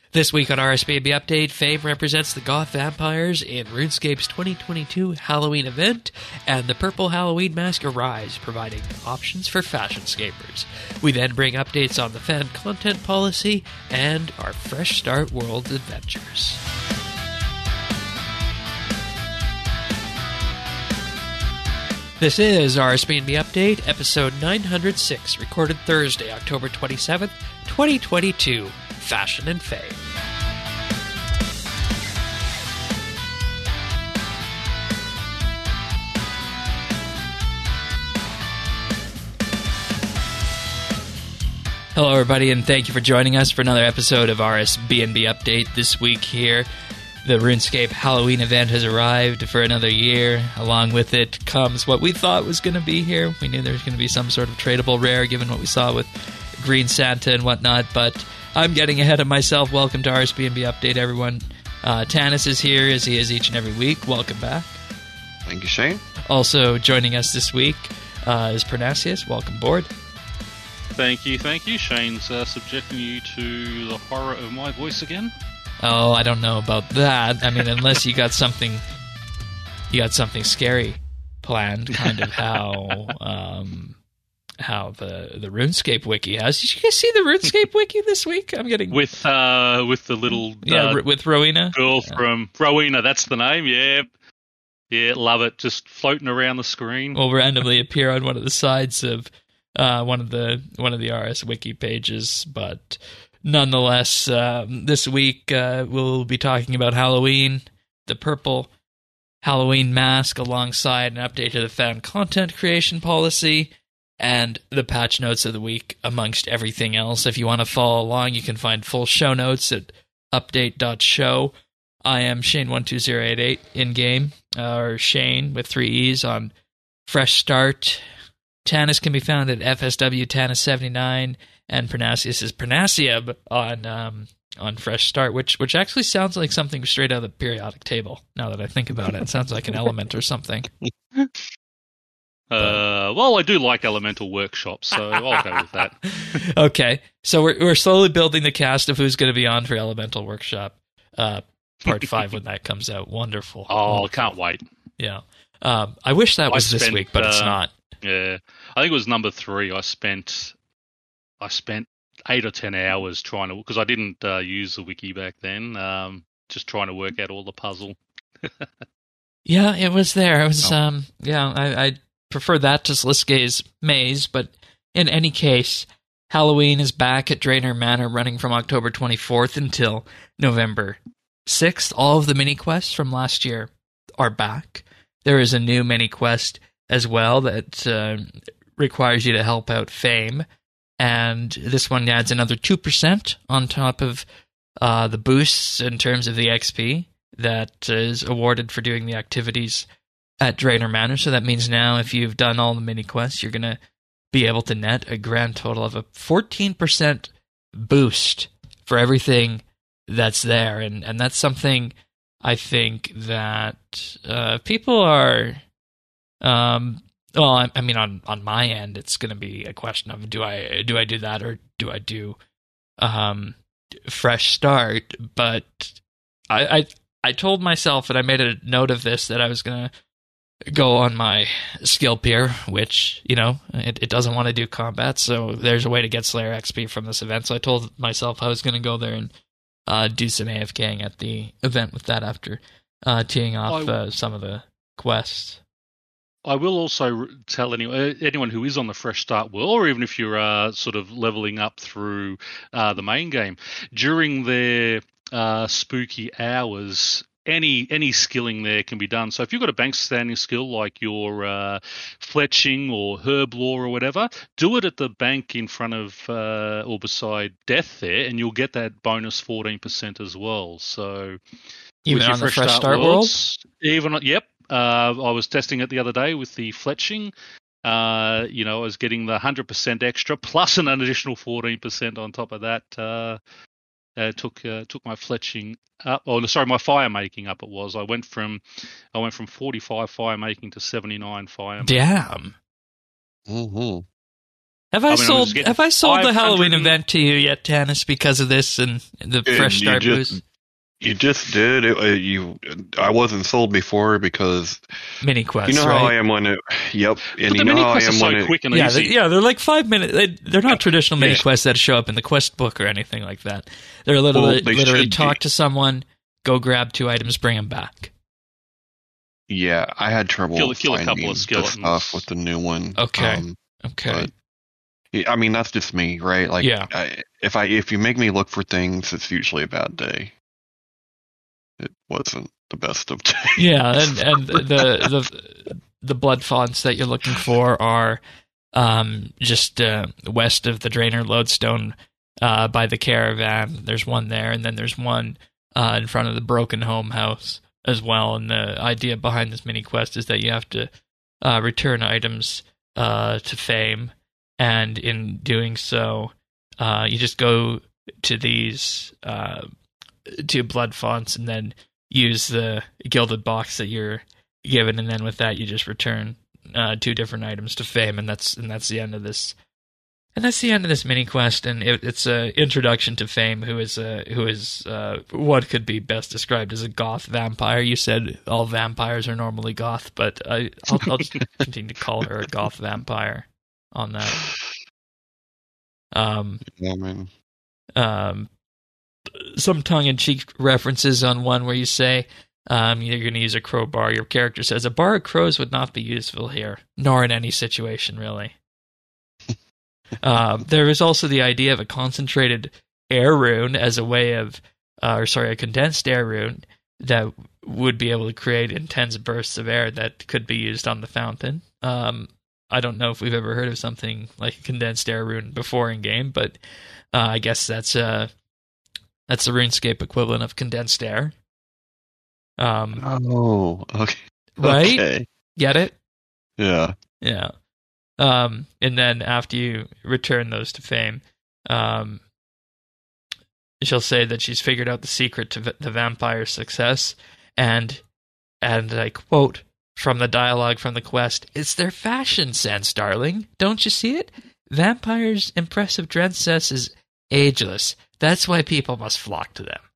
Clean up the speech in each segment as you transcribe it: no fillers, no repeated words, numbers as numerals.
This week on RSBB Update, Fame represents the Goth Vampires in RuneScape's 2022 Halloween event, and the Purple Halloween Mask Arise, providing options for fashionscapers. We then bring updates on the fan content policy and our Fresh Start World adventures. This is RSBB Update, episode 906, recorded Thursday, October 27th, 2022. Fashion and Fame. Hello, everybody, and thank you for joining us for another episode of RSBNB Update. This week here, the RuneScape Halloween event has arrived for another year. Along with it comes what we thought was going to be here. We knew there was going to be some sort of tradable rare, given what we saw with Green Santa and whatnot, but I'm getting ahead of myself. Welcome to RSBNB Update, everyone. Tanis is here, as he is each and every week. Welcome back. Thank you, Shane. Also joining us this week is Pernasius. Welcome aboard. Thank you. Shane's subjecting you to the horror of my voice again. Oh, I don't know about that. I mean, unless you got something scary planned, kind of how the RuneScape wiki has. Did you guys see the RuneScape wiki this week? I'm getting with the little with Rowena girl from Rowena. That's the name. Yeah, love it. Just floating around the screen. Will randomly appear on one of the sides of one of the RS wiki pages, but nonetheless, this week we'll be talking about Halloween, the purple Halloween mask, alongside an update to the fan content creation policy, and the patch notes of the week, amongst everything else. If you want to follow along, you can find full show notes at update.show. I am Shane12088 in-game, or Shane with 3 E's on Fresh Start. Tanis can be found at FSW Tanis79, and Pernasius is Pernasiab on Fresh Start, which actually sounds like something straight out of the periodic table, now that I think about it. It sounds like an element or something. Well, I do like Elemental Workshop, so I'll go with that. Okay, so we're slowly building the cast of who's going to be on for Elemental Workshop, Part 5 when that comes out. Wonderful. Oh, can't wait. Yeah. I wish that was this week, but it's not. Yeah, I think it was number 3. I spent 8 or 10 hours trying to, because I didn't use the wiki back then, just trying to work out all the puzzle. Yeah, it was there. It was, I prefer that to Sliskay's Maze, but in any case, Halloween is back at Draenor Manor, running from October 24th until November 6th. All of the mini-quests from last year are back. There is a new mini-quest as well that requires you to help out Fame, and this one adds another 2% on top of the boosts in terms of the XP that is awarded for doing the activities at Draenor Manor. So that means now if you've done all the mini-quests, you're going to be able to net a grand total of a 14% boost for everything that's there. And that's something I think that people are... well, I mean, on my end, it's going to be a question of do I do that, or do I do Fresh Start? But I told myself, and I made a note of this, that I was going to go on my skill peer, which, you know, it doesn't want to do combat, so there's a way to get Slayer XP from this event. So I told myself I was going to go there and do some AFKing at the event with that after teeing off some of the quests. I will also tell anyone who is on the Fresh Start world, or even if you're sort of leveling up through the main game, during their spooky hours, any skilling there can be done. So if you've got a bank standing skill like your fletching or herb lore or whatever, do it at the bank in front of or beside Death there, and you'll get that bonus 14% as well. So even on the Fresh Start world? Yep. I was testing it the other day with the fletching. I was getting the 100% extra plus an additional 14% on top of that. Took my fletching up. Oh, sorry, my fire making up. It was. I went from 45 fire making to 79 fire making. Damn. Mm-hmm. Have I sold the Halloween 500 event to you yet, Tanis, because of this and the fresh start boost? You just did. I wasn't sold before because mini quests. You know how I am when it. Yep. And you know how I am when it. Quick and easy. They're like 5 minutes. They're not traditional mini quests that show up in the quest book or anything like that. They're literally talk to someone, go grab 2 items, bring them back. Yeah, I had trouble kill a couple of skeletons stuff with the new one. Okay. But, I mean, that's just me, right? Like, if you make me look for things, it's usually a bad day. It wasn't the best of days. Yeah, and the blood fonts that you're looking for are just west of the Draenor Lodestone by the caravan. There's one there, and then there's one in front of the Broken Home house as well. And the idea behind this mini quest is that you have to return items to Fame, and in doing so, you just go to these 2 blood fonts and then use the gilded box that you're given, and then with that you just return 2 different items to Fame, and that's the end of this. And that's the end of this mini quest, and it's an introduction to Fame, who is what could be best described as a goth vampire. You said all vampires are normally goth, but I'll just continue to call her a goth vampire on that. Some tongue-in-cheek references on one where you say you're going to use a crowbar. Your character says, "A bar of crows would not be useful here, nor in any situation, really." There is also the idea of a concentrated air rune as a way of, a condensed air rune that would be able to create intense bursts of air that could be used on the fountain. I don't know if we've ever heard of something like a condensed air rune before in game, but I guess that's the RuneScape equivalent of condensed air. Okay. Right? Okay. Get it? Yeah. Yeah. And then after you return those to Fame, she'll say that she's figured out the secret to the vampire's success, and I quote from the dialogue from the quest, "It's their fashion sense, darling. Don't you see it? Vampires' impressive dress sense is ageless. That's why people must flock to them."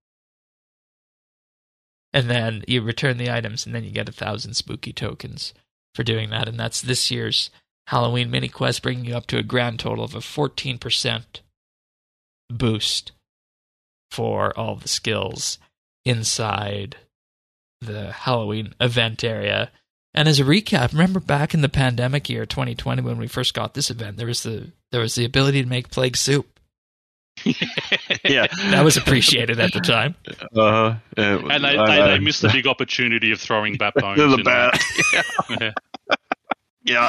And then you return the items, and then you get 1,000 spooky tokens for doing that, and that's this year's Halloween mini quest, bringing you up to a grand total of a 14% boost for all the skills inside the Halloween event area. And as a recap, remember back in the pandemic year 2020 when we first got this event, there was the ability to make plague soup. Yeah, that was appreciated at the time. And they missed the big opportunity of throwing bat bones. The bat. Yeah.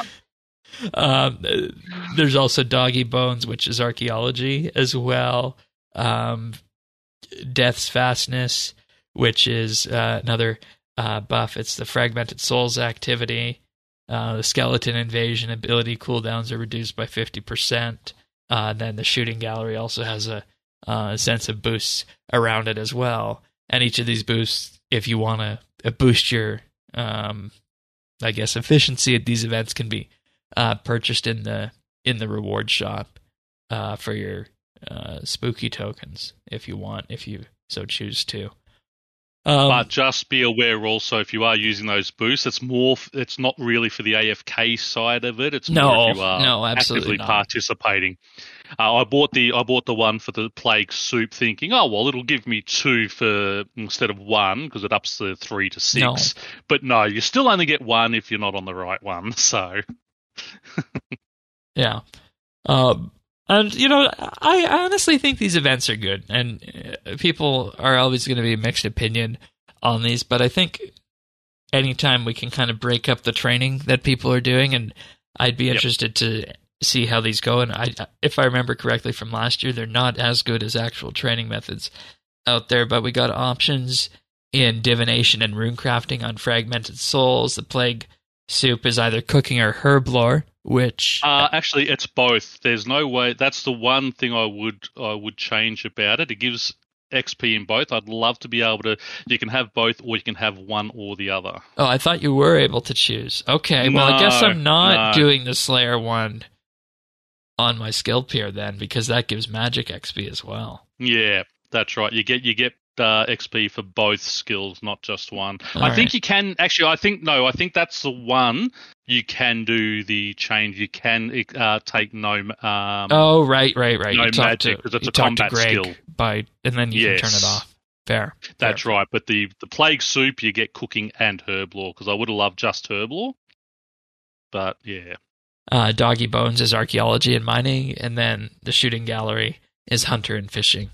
There's also Doggy Bones, which is archaeology as well. Death's Fastness, which is another buff. It's the Fragmented Souls activity. The Skeleton Invasion ability cooldowns are reduced by 50%. Then the Shooting Gallery also has a sense of boosts around it as well. And each of these boosts, if you want to boost your, efficiency at these events, can be purchased in the reward shop for your spooky tokens if you so choose to. But just be aware also, if you are using those boosts, it's not really for the AFK side of it. It's more if you are actively participating. I bought the one for the plague soup, thinking, oh well, it'll give me 2 instead of 1 because it ups the 3 to 6. No. But no, you still only get 1 if you're not on the right one. So, yeah. And, I honestly think these events are good, and people are always going to be a mixed opinion on these, but I think anytime we can kind of break up the training that people are doing, and I'd be interested to see how these go, and if I remember correctly from last year, they're not as good as actual training methods out there, but we got options in divination and runecrafting on Fragmented Souls. The Plague Soup is either cooking or herb lore, which actually it's both. There's no way. That's the one thing I would change about it. It gives XP in both. I'd love to be able to. You can have both, or you can have one or the other. Oh, I thought you were able to choose. Okay, well, I guess I'm not doing the Slayer one. on my skill tier then, because that gives magic XP as well. Yeah, that's right. You get XP for both skills, not just one. All I think right. you can actually. I think that's the one you can do the change. You can take no. Oh, right. No You talk magic, 'cause it's you a talk to combat Greg skill. and then you can turn it Yes. off. Fair. That's right. But the plague soup, you get cooking and herb lore, because I would have loved just herb lore. But yeah. Doggy Bones is archaeology and mining, and then the shooting gallery is hunter and fishing.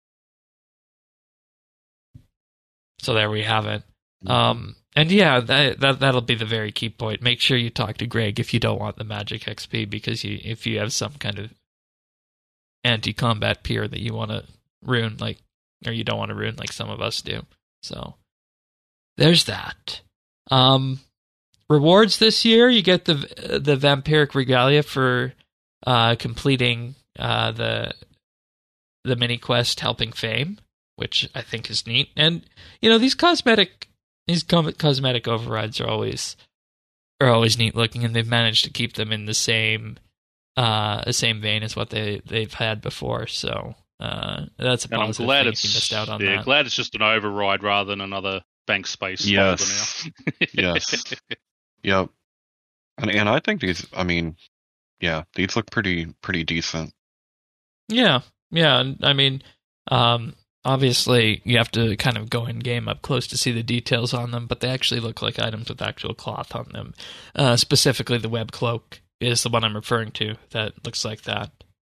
So there we have it. And yeah, that'll be the very key point. Make sure you talk to Greg if you don't want the magic XP, because if you have some kind of anti-combat peer that you want to ruin, or you don't want to ruin like some of us do. So there's that. Rewards this year, you get the Vampiric Regalia for completing the mini quest Helping Fame, which I think is neat. And these cosmetic overrides are always neat looking, and they've managed to keep them in the same vein as what they've had before. So that's a And positive I'm glad thing it's if you missed out on that. glad it's just an override rather than another bank space. Yes. Yes. Yep. And I think these. I mean, yeah, these look pretty decent. Yeah. And I mean, obviously you have to kind of go in game up close to see the details on them, but they actually look like items with actual cloth on them. Specifically, the web cloak is the one I'm referring to that looks like that.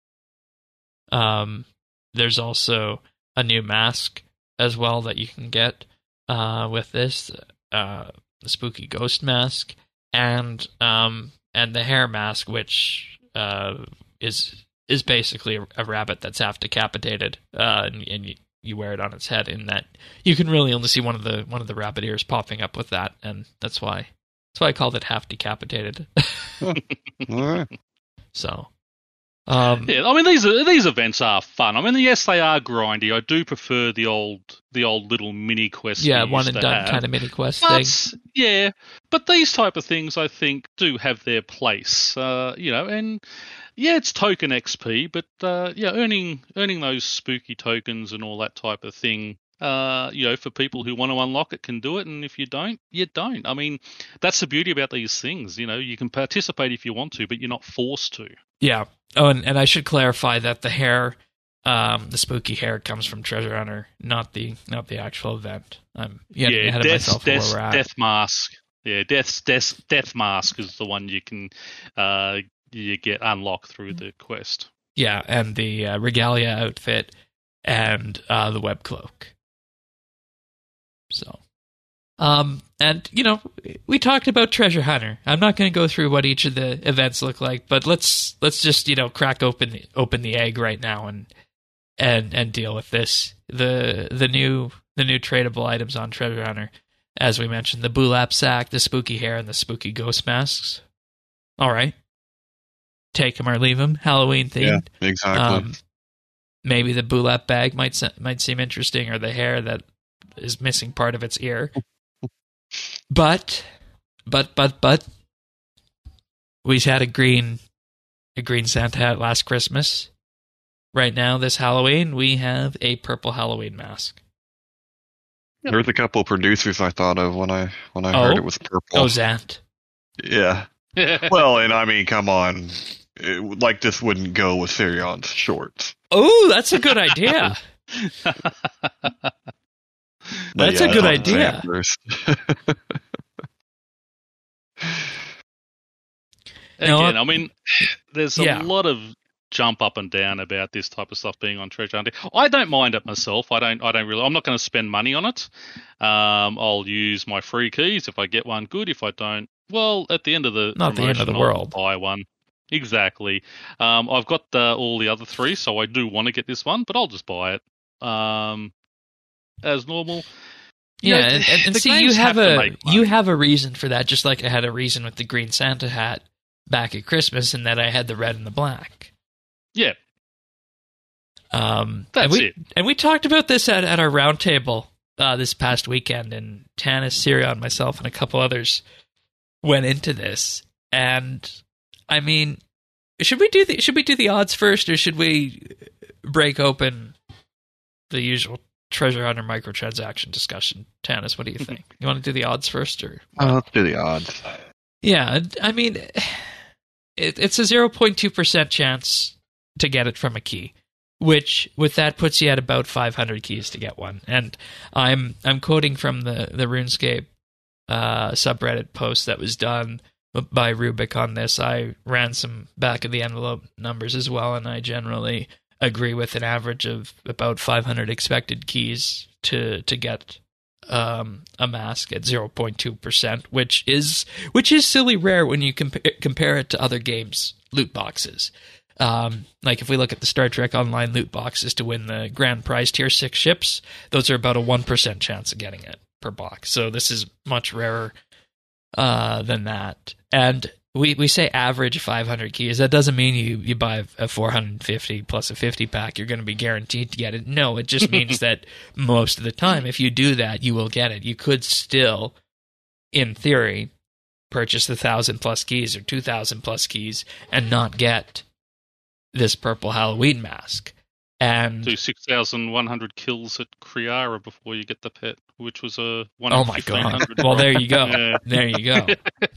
There's also a new mask as well that you can get with this, the spooky ghost mask, and the hair mask, which is basically a rabbit that's half decapitated, and you wear it on its head. In that, you can really only see one of the rabbit ears popping up with that, and that's why I called it half decapitated. All right. So. Yeah, I mean these events are fun. I mean, yes, they are grindy. I do prefer the old little mini quests. Yeah, one and done kind of mini quest thing. Yeah, but these type of things I think do have their place. And yeah, it's token XP, but earning those spooky tokens and all that type of thing. For people who want to unlock it can do it, and if you don't, you don't. I mean, that's the beauty about these things. You can participate if you want to, but you're not forced to. Yeah. Oh, and I should clarify that the hair, the spooky hair, comes from Treasure Hunter, not the actual event. I'm getting ahead of myself where we're at. Death Mask. Yeah, Death Mask is the one you can you get unlocked through the quest. Yeah, and the Regalia outfit and the web cloak. So, and we talked about Treasure Hunter. I'm not going to go through what each of the events look like, but let's just crack open the egg right now and deal with this. The new tradable items on Treasure Hunter, as we mentioned, the Bulap sack, the spooky hair, and the spooky ghost masks. All right, take them or leave them. Halloween themed. Yeah, exactly. Maybe the Bulap bag might seem interesting, or the hair that is missing part of its ear. But we had a green Santa hat last Christmas. Right now, this Halloween, we have a purple Halloween mask. There's a couple of producers I thought of when I heard it was purple. Oh, Zant. Yeah. Well, and I mean, come on. This wouldn't go with Sirion's shorts. Oh, that's a good idea. That's a good idea. Again, I mean, there's a lot of jump up and down about this type of stuff being on Treasure Hunter. I don't mind it myself. I don't really. I'm not going to spend money on it. I'll use my free keys if I get one. Good. If I don't, well, at the end of the not the end of the world. I'll buy one. Exactly. I've got all the other three, so I do want to get this one, but I'll just buy it as normal. Yeah, and see, you have a reason for that, just like I had a reason with the green Santa hat back at Christmas, and that I had the red and the black. Yeah. That's it. And we talked about this at our roundtable this past weekend, and Tanis, Sirion, myself, and a couple others went into this. And, I mean, should we do the odds first, or should we break open the usual treasure hunter microtransaction discussion? Tanis, what do you think? You want to do the odds first, or let's do the odds. Yeah, I mean, it's a 0.2% chance to get it from a key, which with that puts you at about 500 keys to get one. And I'm quoting from the RuneScape subreddit post that was done by Rubik on this. I ran some back of the envelope numbers as well, and I generally agree with an average of about 500 expected keys to get a mask at 0.2%, which is silly rare when you compare it to other games' loot boxes. Like if we look at the Star Trek Online loot boxes to win the grand prize tier 6 ships, those are about a 1% chance of getting it per box. So this is much rarer than that. And we say average 500 keys. That doesn't mean you buy a 450 plus a 50 pack, you're going to be guaranteed to get it. No, it just means that most of the time, if you do that, you will get it. You could still, in theory, purchase 1,000 plus keys or 2,000 plus keys and not get this purple Halloween mask. And do 6,100 kills at Kriara before you get the pet, which was a 1 in 1,500. Well, there you go. Yeah. There you go.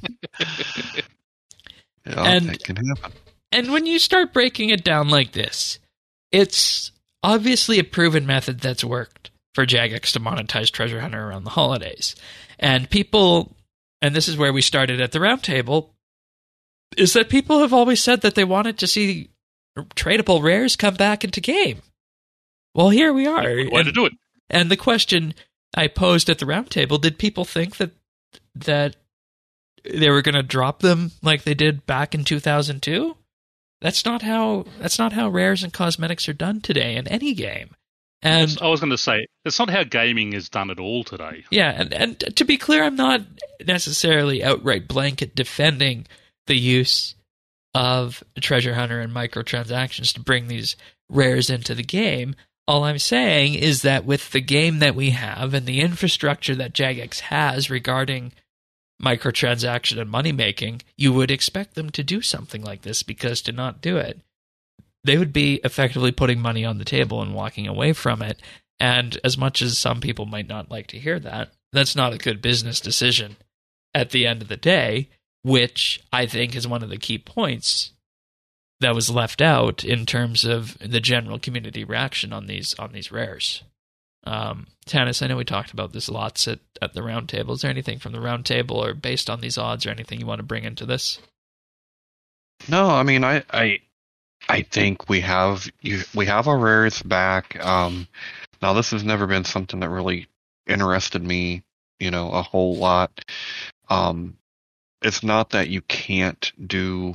Yeah, that can happen. And when you start breaking it down like this, it's obviously a proven method that's worked for Jagex to monetize Treasure Hunter around the holidays. And people, and this is where we started at the roundtable, is that people have always said that they wanted to see tradable rares come back into game. Well, here we are. Way to do it. And the question I posed at the roundtable, did people think that they were going to drop them like they did back in 2002? That's not how rares and cosmetics are done today in any game. And I was going to say, it's not how gaming is done at all today. Yeah, and to be clear, I'm not necessarily outright blanket defending the use of Treasure Hunter and microtransactions to bring these rares into the game. All I'm saying is that with the game that we have and the infrastructure that Jagex has regarding microtransaction and money making, you would expect them to do something like this, because to not do it, they would be effectively putting money on the table and walking away from it. And as much as some people might not like to hear that, that's not a good business decision at the end of the day, which I think is one of the key points that was left out in terms of the general community reaction on these rares. Tanis, I know we talked about this lots at the round table. Is there anything from the round table or based on these odds or anything you want to bring into this? No, I mean, I think we have our rares back. Now, this has never been something that really interested me, a whole lot. It's not that you can't do.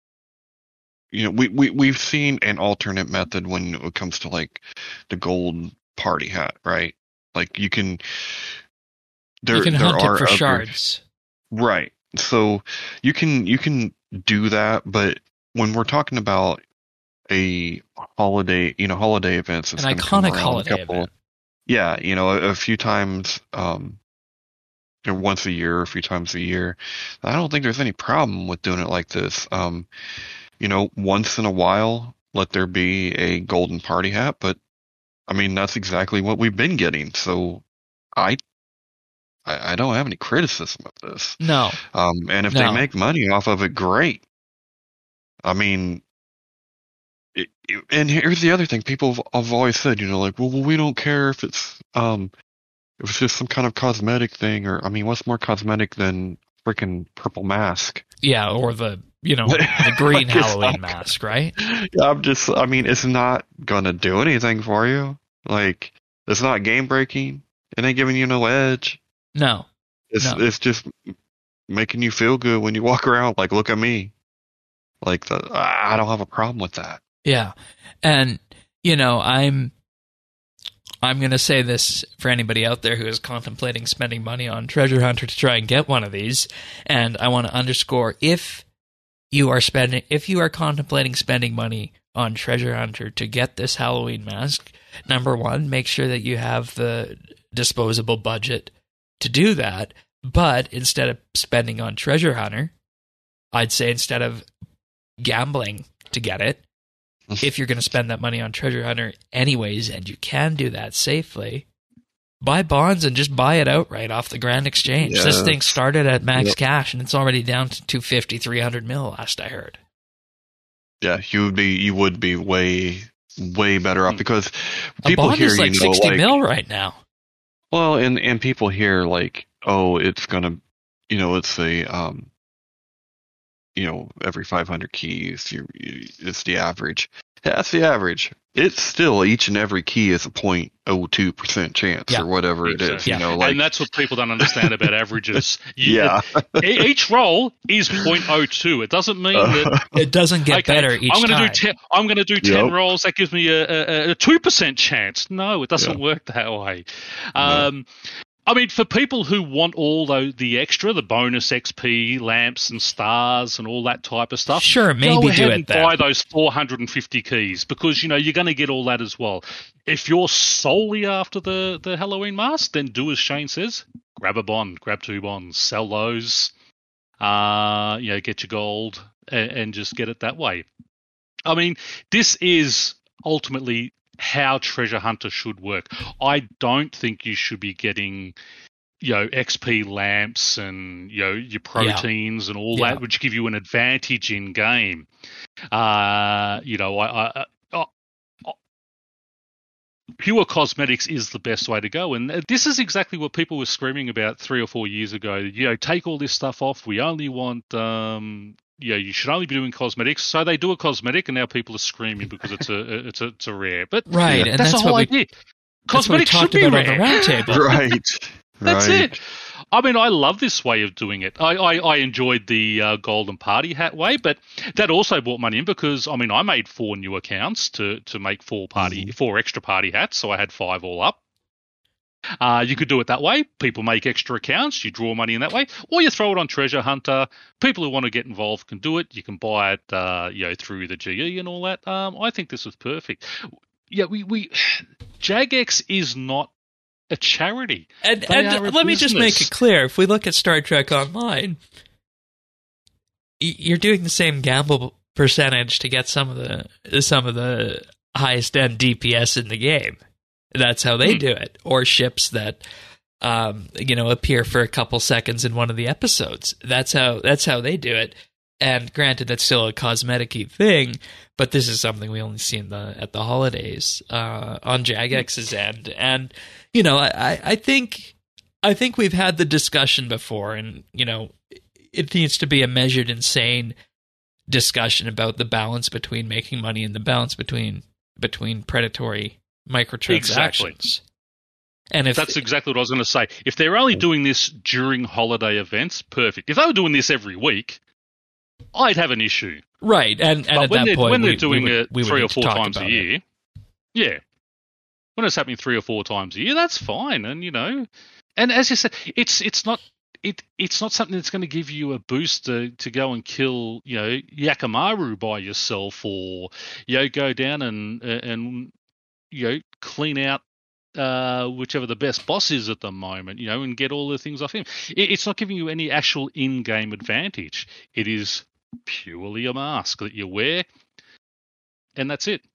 We've seen an alternate method when it comes to like the gold party hat, right? Like you can hunt it for shards, right? So you can do that, but when we're talking about a holiday, holiday events, an iconic holiday event. Yeah, a few times, once a year, a few times a year. I don't think there's any problem with doing it like this. Once in a while, let there be a golden party hat, but I mean, that's exactly what we've been getting. So I don't have any criticism of this. No. And if they make money off of it, great. I mean, and here's the other thing. People have always said, well, we don't care if it's just some kind of cosmetic thing, or, I mean, what's more cosmetic than freaking purple mask? Yeah, or the green Halloween mask, right? Yeah, it's not going to do anything for you. Like, it's not game breaking. It ain't giving you no edge. No. It's just making you feel good when you walk around, like, look at me. Like, I don't have a problem with that. Yeah. And, I'm going to say this for anybody out there who is contemplating spending money on Treasure Hunter to try and get one of these. And I want to underscore, if you are contemplating spending money on Treasure Hunter to get this Halloween mask, number one, make sure that you have the disposable budget to do that. But instead of spending on Treasure Hunter, I'd say instead of gambling to get it. If you're going to spend that money on Treasure Hunter anyways, and you can do that safely, buy bonds and just buy it outright off the Grand Exchange. Yeah. This thing started at max cash, and it's already down to 250, 300 mil last I heard. Yeah, you would be way better off, because people a bond here, is like 60 mil right now. Well, and people hear like, oh, it's gonna, it's a every 500 keys, it's the average. That's the average. It's still, each and every key is a 0.02% chance or whatever it is. Yeah. And that's what people don't understand about averages. Each roll is 0.02. It doesn't mean that it doesn't get better each time. I'm going to do 10 rolls. That gives me a 2% chance. No, it doesn't work that way. No. I mean, for people who want all the extra, the bonus XP, lamps and stars and all that type of stuff, sure, maybe go ahead do it and then. buy those 450 keys, because, you're going to get all that as well. If you're solely after the Halloween mask, then do as Shane says. Grab a bond, grab 2 bonds, sell those, get your gold and just get it that way. I mean, this is ultimately how Treasure Hunter should work. I don't think you should be getting, XP lamps and, your proteins and all that, which give you an advantage in game. Pure cosmetics is the best way to go. And this is exactly what people were screaming about 3 or 4 years ago. Take all this stuff off. We only want... you should only be doing cosmetics. So they do a cosmetic, and now people are screaming because it's a rare. But right, and that's the whole idea. Cosmetics should be rare. On the round table. Right. That's it. I mean, I love this way of doing it. I enjoyed the golden party hat way, but that also brought money in, because I made 4 new accounts to make 4 extra party hats, so I had 5 all up. You could do it that way. People make extra accounts. You draw money in that way, or you throw it on Treasure Hunter. People who want to get involved can do it. You can buy it, through the GE and all that. I think this was perfect. Yeah, Jagex is not a charity, and let me just make it clear: if we look at Star Trek Online, you're doing the same gamble percentage to get some of the highest end DPS in the game. That's how they do it. Or ships that, appear for a couple seconds in one of the episodes. That's how they do it. And granted, that's still a cosmetic-y thing, but this is something we only see at the holidays on Jagex's end. And I think we've had the discussion before, and it needs to be a measured, insane discussion about the balance between making money and the balance between predatory microtransactions. Exactly. And that's exactly what I was going to say. If they're only doing this during holiday events, perfect. If they were doing this every week, I'd have an issue. Right, and at that point, when they're doing it 3 or 4 times a year, when it's happening 3 or 4 times a year, that's fine. And and as you said, it's not something that's going to give you a boost to go and kill Yakamaru by yourself, or go down and clean out whichever the best boss is at the moment, and get all the things off him. It's not giving you any actual in-game advantage. It is purely a mask that you wear, and that's it.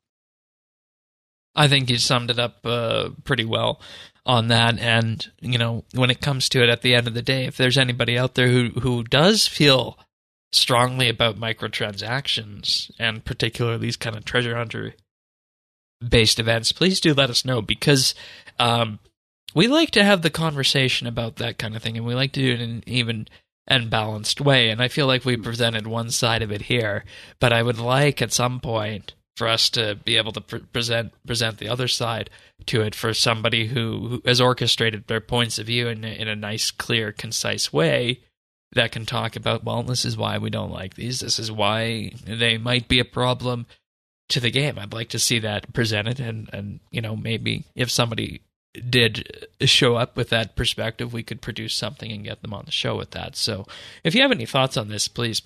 I think you summed it up pretty well on that. And, when it comes to it at the end of the day, if there's anybody out there who does feel strongly about microtransactions, and particularly these kind of treasure hunter based events, please do let us know, because we like to have the conversation about that kind of thing, and we like to do it in an even and balanced way. And I feel like we presented one side of it here, but I would like at some point for us to be able to present the other side to it, for somebody who has orchestrated their points of view in a nice, clear, concise way that can talk about, well, this is why we don't like these, this is why they might be a problem to the game. I'd like to see that presented, and maybe if somebody did show up with that perspective, we could produce something and get them on the show with that. So if you have any thoughts on this, please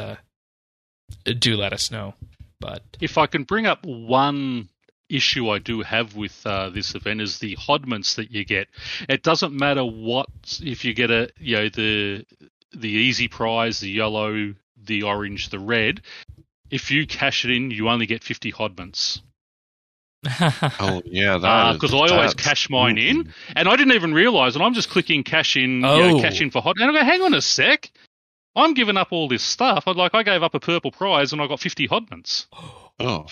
do let us know. But if I can bring up one issue I do have with this event, is the hodments that you get. It doesn't matter if you get the easy prize, the yellow, the orange, the red, if you cash it in, you only get 50 Hodmans. Oh yeah, that because I always cash mine in, and I didn't even realise, and I'm just clicking cash in, cash in for Hot, and I go, hang on a sec, I'm giving up all this stuff. I gave up a purple prize, and I got 50 Hodmans. Oh.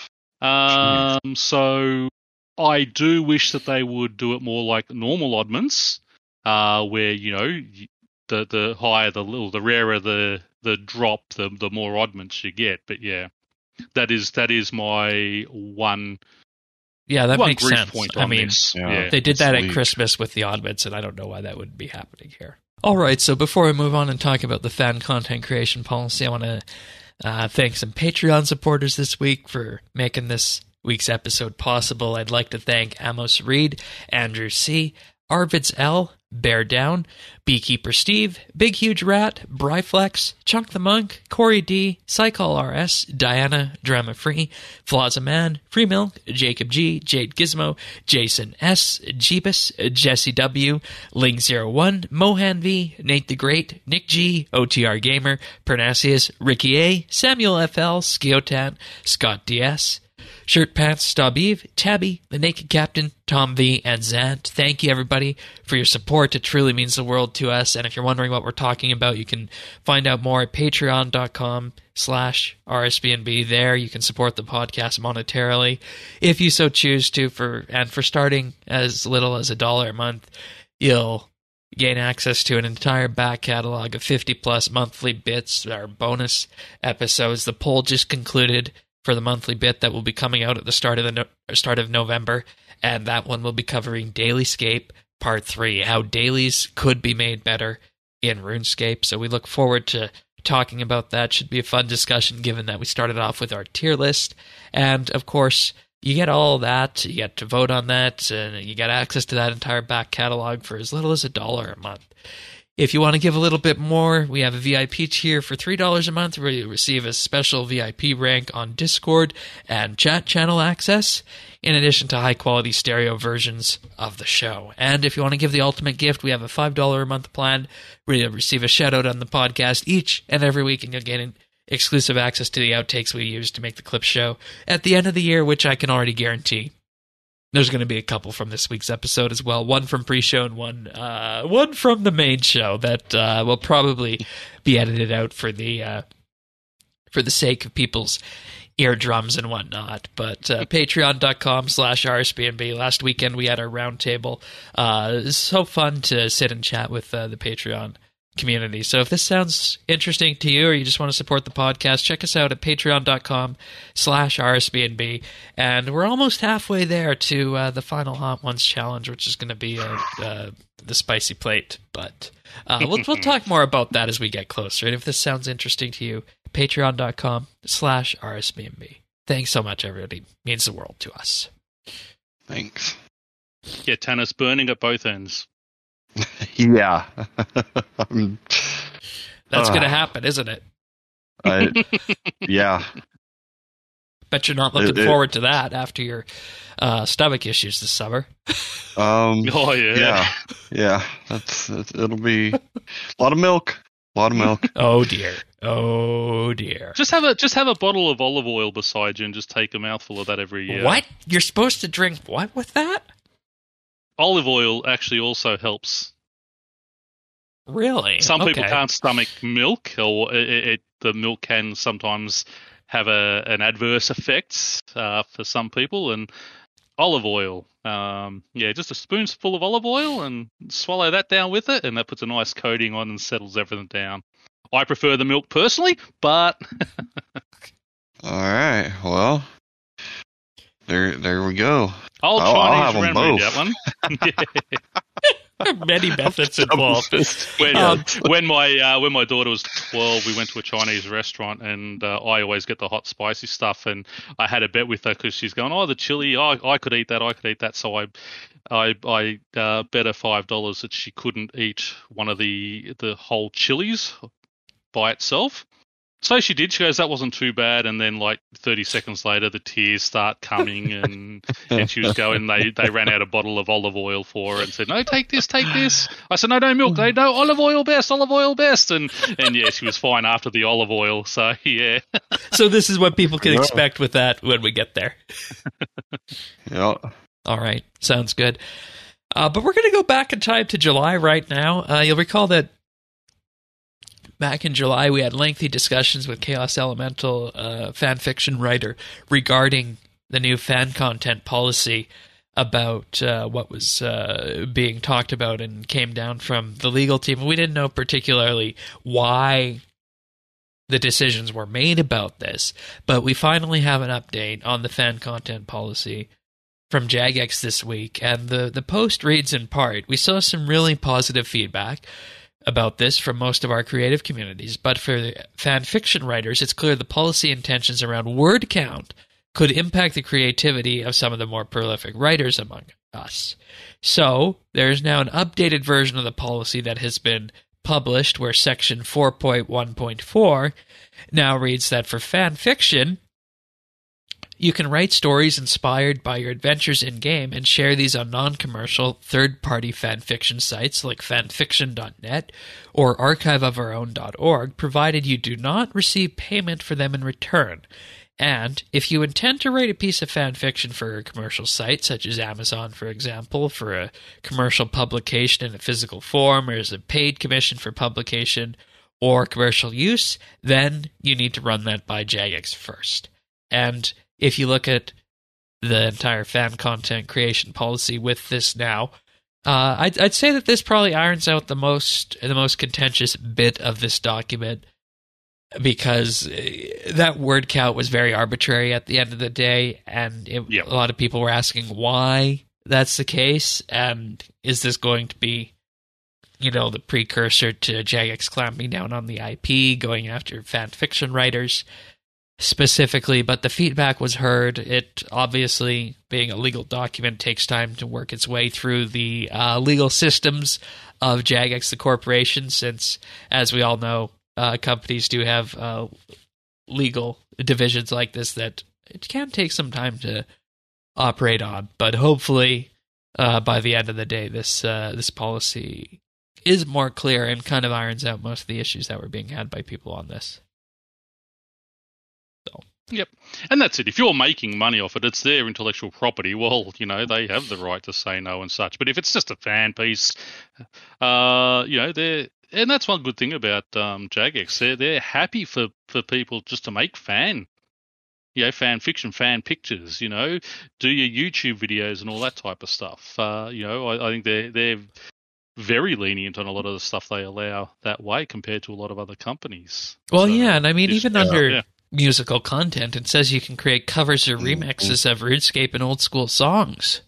So I do wish that they would do it more like normal oddments, where the higher the rarer the drop, the more oddments you get. But yeah, that is my one. Yeah, that makes grief sense. Point I mean, they did that at Christmas with the oddments, and I don't know why that would be happening here. All right, so before I move on and talk about the fan content creation policy, I want to thank some Patreon supporters this week for making this week's episode possible. I'd like to thank Amos Reed, Andrew C., Arvids L., Bear Down, Beekeeper Steve, Big Huge Rat, Bryflex, Chunk the Monk, Corey D, Psychol RS, Diana, Drama Free, Flaws a Man, Free Milk, Jacob G, Jade Gizmo, Jason S, Jeebus, Jesse W, Ling01, Mohan V, Nate the Great, Nick G, OTR Gamer, Pernasius, Ricky A, Samuel FL, Skiotan, Scott DS, Shirt Pants, Stabiv, Tabby, The Naked Captain, Tom V, and Zant. Thank you, everybody, for your support. It truly means the world to us. And if you're wondering what we're talking about, you can find out more at patreon.com/RSBNB. There, you can support the podcast monetarily if you so choose to. For starting as little as $1 a month, you'll gain access to an entire back catalog of 50-plus monthly bits, our bonus episodes. The poll just concluded for the monthly bit that will be coming out at the start of November, and that one will be covering Dailyscape Part 3, how dailies could be made better in RuneScape. So we look forward to talking about that. Should be a fun discussion given that we started off with our tier list. And, of course, you get all that. You get to vote on that, and you get access to that entire back catalog for as little as $1 a month. If you want to give a little bit more, we have a VIP tier for $3 a month where you receive a special VIP rank on Discord and chat channel access, in addition to high-quality stereo versions of the show. And if you want to give the ultimate gift, we have a $5 a month plan where you'll receive a shout-out on the podcast each and every week, and you'll get exclusive access to the outtakes we use to make the clip show at the end of the year, which I can already guarantee. There's going to be a couple from this week's episode as well. One from pre-show and one from the main show that will probably be edited out for the sake of people's eardrums and whatnot. But patreon.com/RSBNB. Last weekend we had our roundtable. It was so fun to sit and chat with the Patreon community. So if this sounds interesting to you or you just want to support the podcast, check us out at patreon.com/RSBNB. And we're almost halfway there to the final Hot Ones challenge, which is going to be the spicy plate. But we'll talk more about that as we get closer. And if this sounds interesting to you, patreon.com/RSBNB. Thanks so much, everybody. It means the world to us. Thanks. Yeah, Tannis burning at both ends. Yeah. That's going to happen, isn't it? Yeah. Bet you're not looking forward to that after your stomach issues this summer. Oh, yeah. Yeah. It'll be a lot of milk. Oh, dear. Just have a bottle of olive oil beside you and just take a mouthful of that every year. What? You're supposed to drink what with that? Olive oil actually also helps. Really? Some people can't stomach milk, or the milk can sometimes have an adverse effect for some people. And olive oil, just a spoonful of olive oil and swallow that down with it, and that puts a nice coating on and settles everything down. I prefer the milk personally, but all right, well, there we go. Chinese remedy, that one. There are many methods involved. When my daughter was 12, we went to a Chinese restaurant, and I always get the hot, spicy stuff. And I had a bet with her because she's going, "Oh, the chili, I could eat that." So I bet her $5 that she couldn't eat one of the whole chilies by itself. So she did. She goes, that wasn't too bad. And then, like 30 seconds later, the tears start coming, and she was going. They ran out a bottle of olive oil for her and said, "No, take this, take this." I said, "No, no milk. No, olive oil best, olive oil best." And yeah, she was fine after the olive oil. So yeah. So this is what people can expect with that when we get there. Yeah. All right, sounds good. But we're going to go back in time to July right now. You'll recall that back in July, we had lengthy discussions with Chaos Elemental, fan fiction writer, regarding the new fan content policy about what was being talked about and came down from the legal team. We didn't know particularly why the decisions were made about this, but we finally have an update on the fan content policy from Jagex this week, and the post reads in part, we saw some really positive feedback about this from most of our creative communities, but for fan fiction writers, it's clear the policy intentions around word count could impact the creativity of some of the more prolific writers among us. So, there is now an updated version of the policy that has been published, where section 4.1.4 now reads that for fan fiction, you can write stories inspired by your adventures in-game and share these on non-commercial third-party fanfiction sites like fanfiction.net or archiveofourown.org, provided you do not receive payment for them in return. And if you intend to write a piece of fanfiction for a commercial site, such as Amazon, for example, for a commercial publication in a physical form, or as a paid commission for publication or commercial use, then you need to run that by Jagex first. And if you look at the entire fan content creation policy with this now, I'd say that this probably irons out the most contentious bit of this document, because that word count was very arbitrary at the end of the day, and a lot of people were asking why that's the case, and is this going to be, the precursor to Jagex clamping down on the IP, going after fan fiction writers specifically. But the feedback was heard. It obviously, being a legal document, takes time to work its way through the legal systems of Jagex, the corporation, since, as we all know, companies do have legal divisions like this that it can take some time to operate on. But hopefully, by the end of the day, this policy is more clear and kind of irons out most of the issues that were being had by people on this. Yep. And that's it. If you're making money off it, it's their intellectual property. Well, they have the right to say no and such. But if it's just a fan piece, they're... And that's one good thing about Jagex. They're happy for people just to make fan fiction, fan pictures, do your YouTube videos and all that type of stuff. I think they're very lenient on a lot of the stuff they allow that way compared to a lot of other companies. Well, and I mean, even under musical content, it says you can create covers or remixes of RuneScape and old school songs.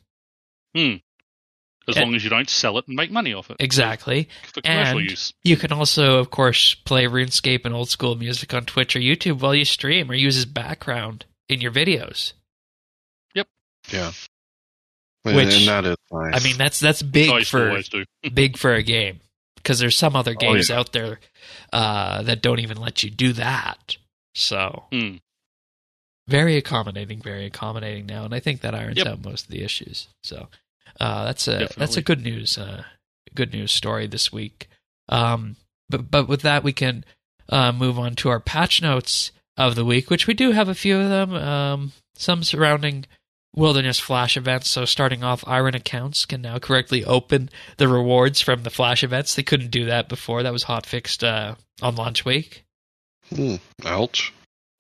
As long as you don't sell it and make money off it. Exactly. For commercial use. You can also, of course, play RuneScape and old school music on Twitch or YouTube while you stream, or use as background in your videos. Yep. Yeah. And that is nice. I mean, that's big for a game, because there's some other games out there that don't even let you do that. So very accommodating now, and I think that irons out most of the issues. So that's a good news story this week. But with that, we can move on to our patch notes of the week, which we do have a few of them. Some surrounding Wilderness Flash events. So starting off, Iron accounts can now correctly open the rewards from the Flash events. They couldn't do that before. That was hotfixed on launch week. Ouch.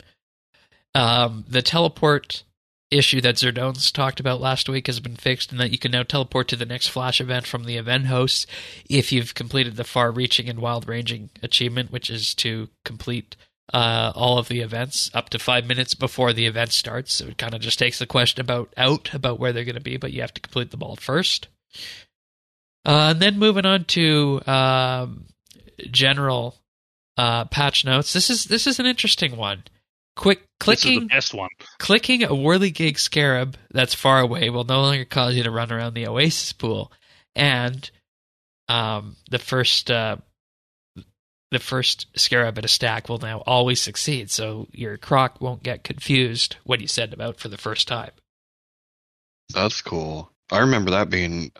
The teleport issue that Zerdones talked about last week has been fixed, and that you can now teleport to the next Flash event from the event host if you've completed the far-reaching and wild-ranging achievement, which is to complete all of the events up to 5 minutes before the event starts. So it kind of just takes the question about where they're going to be, but you have to complete them all first. And then moving on to general patch notes. This is an interesting one. This is the best one. Clicking a Whirligig Scarab that's far away will no longer cause you to run around the Oasis pool. And the first the first scarab in a stack will now always succeed, so your croc won't get confused when you send him out for the first time. That's cool. I remember that being,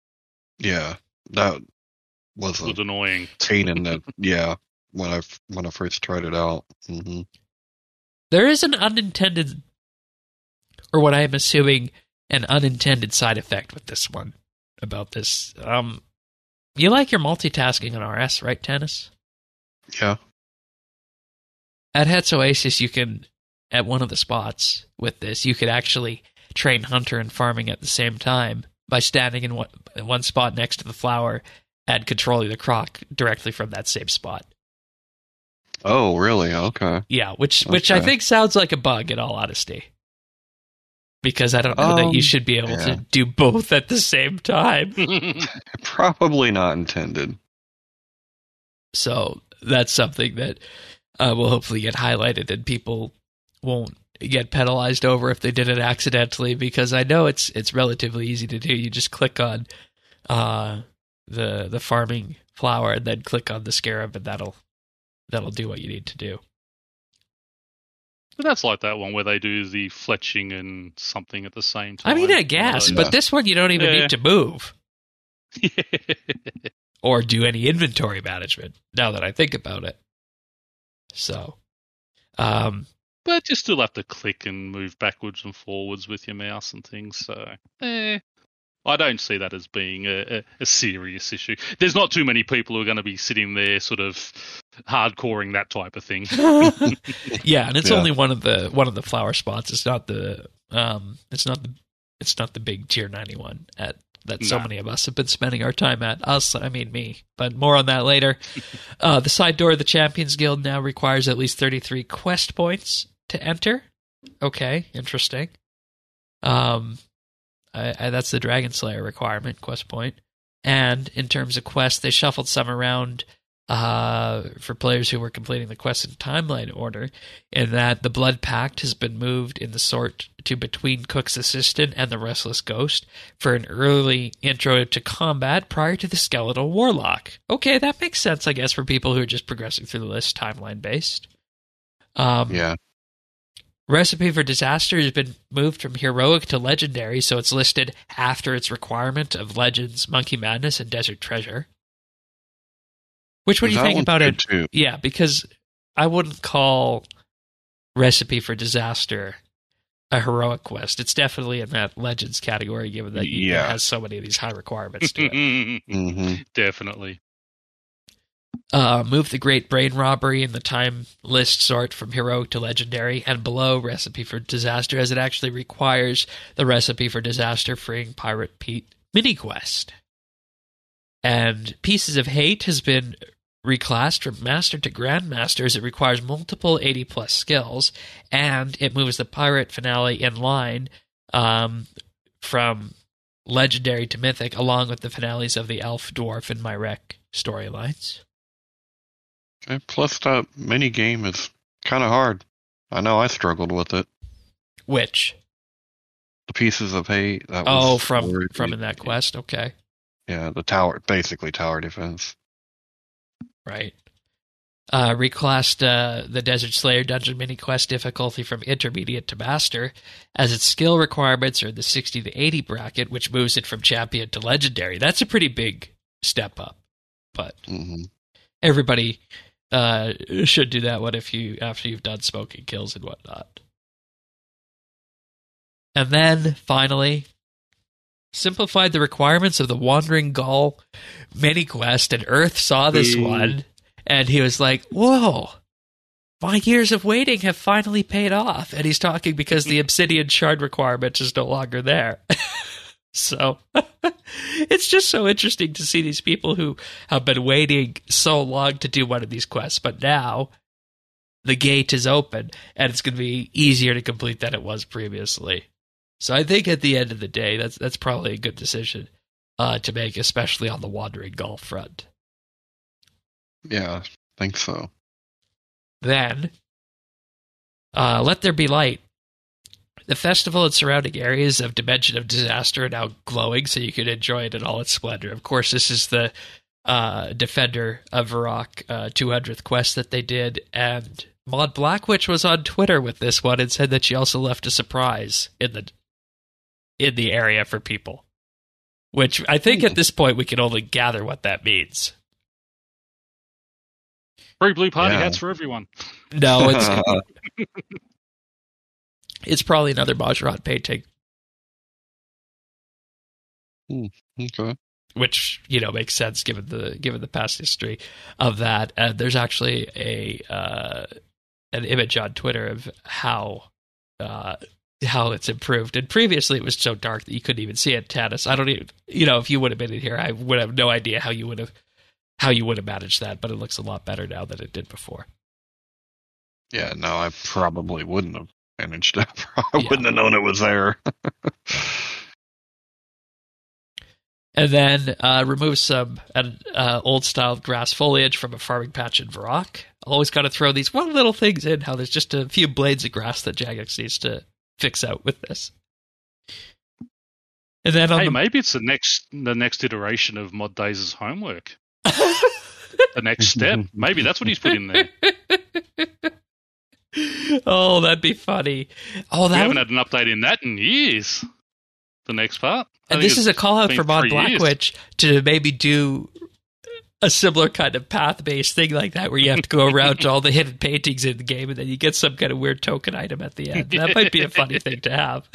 that was It was annoying. pain in the, when I first tried it out. Mm-hmm. There is an unintended, or what I am assuming, an unintended side effect with this one, about this. You like your multitasking on RS, right, Tennis? Yeah. At Het's Oasis, you can, at one of the spots with this, you could actually train hunter and farming at the same time by standing in one spot next to the flower and controlling the croc directly from that same spot. Oh, really? Okay. Yeah, which I think sounds like a bug, in all honesty. Because I don't know that you should be able to do both at the same time. Probably not intended. So that's something that will hopefully get highlighted and people won't get penalized over if they did it accidentally, because I know it's relatively easy to do. You just click on the farming flower and then click on the scarab, and that'll do what you need to do. But that's like that one where they do the fletching and something at the same time. I mean, I guess, but this one you don't even need to move. Or do any inventory management, now that I think about it. So, but you still have to click and move backwards and forwards with your mouse and things, so I don't see that as being a serious issue. There's not too many people who are going to be sitting there sort of hardcoring that type of thing. Yeah, and it's only one of the flower spots. It's not the big tier 91 that so many of us have been spending our time at. Us, I mean me. But more on that later. The side door of the Champions Guild now requires at least 33 quest points to enter. Okay, interesting. That's the Dragon Slayer requirement, quest point. And in terms of quests, they shuffled some around for players who were completing the quest in timeline order, in that the Blood Pact has been moved in the sort to between Cook's Assistant and the Restless Ghost for an early intro to combat prior to the Skeletal Warlock. Okay, that makes sense, I guess, for people who are just progressing through the list timeline-based. Recipe for Disaster has been moved from Heroic to Legendary, so it's listed after its requirement of Legends, Monkey Madness, and Desert Treasure. Which, what do you think about it? Too. Yeah, because I wouldn't call Recipe for Disaster a heroic quest. It's definitely in that Legends category, given that it has so many of these high requirements to it. Mm-hmm. Definitely. Move the Great Brain Robbery in the time list sort from Heroic to Legendary, and below Recipe for Disaster, as it actually requires the Recipe for Disaster freeing Pirate Pete mini-quest. And Pieces of Hate has been reclassed from Master to Grandmaster, as it requires multiple 80-plus skills, and it moves the Pirate finale in line from Legendary to Mythic, along with the finales of the Elf, Dwarf, and Myrek storylines. Okay, plus that mini-game is kind of hard. I know I struggled with it. Which? The Pieces of Hate. That was from in that quest, okay. Yeah, the tower, basically tower defense. Right. Reclassed the Desert Slayer Dungeon mini quest difficulty from Intermediate to Master, as its skill requirements are in the 60 to 80 bracket, which moves it from Champion to Legendary. That's a pretty big step up, but everybody should do that one after you've done smoking kills and whatnot. And then, finally, simplified the requirements of the Wandering Gull mini quest, and Earth saw this one, and he was like, whoa, my years of waiting have finally paid off. And he's talking because the Obsidian Shard requirement is no longer there. So, it's just so interesting to see these people who have been waiting so long to do one of these quests, but now the gate is open, and it's going to be easier to complete than it was previously. So I think at the end of the day, that's probably a good decision to make, especially on the Wandering Gull front. Yeah, I think so. Then, Let There Be Light. The festival and surrounding areas of Dimension of Disaster are now glowing, so you can enjoy it in all its splendor. Of course, this is the Defender of Varrock 200th quest that they did, and Maud Blackwitch was on Twitter with this one and said that she also left a surprise in the area for people, which I think at this point we can only gather what that means. Free blue party hats for everyone. No, it's probably another Majorat painting. Okay. Which, makes sense given the past history of that. There's actually an image on Twitter of how it's improved. And previously it was so dark that you couldn't even see it, Tanis. I don't even, if you would have been in here, I would have no idea how you would have managed that, but it looks a lot better now than it did before. Yeah, no, I probably wouldn't have managed it. I wouldn't have known it was there. And then remove some old-style grass foliage from a farming patch in Varrock. Always got to throw these one little things in, how there's just a few blades of grass that Jagex needs to fix out with this. And then maybe it's the next iteration of Mod Days' homework. The next step. Maybe that's what he's put in there. Oh, that'd be funny. Oh, we haven't had an update in that in years. The next part. And this is a call out for Maud Blackwitch to maybe do a similar kind of path-based thing like that, where you have to go around to all the hidden paintings in the game, and then you get some kind of weird token item at the end. That might be a funny thing to have.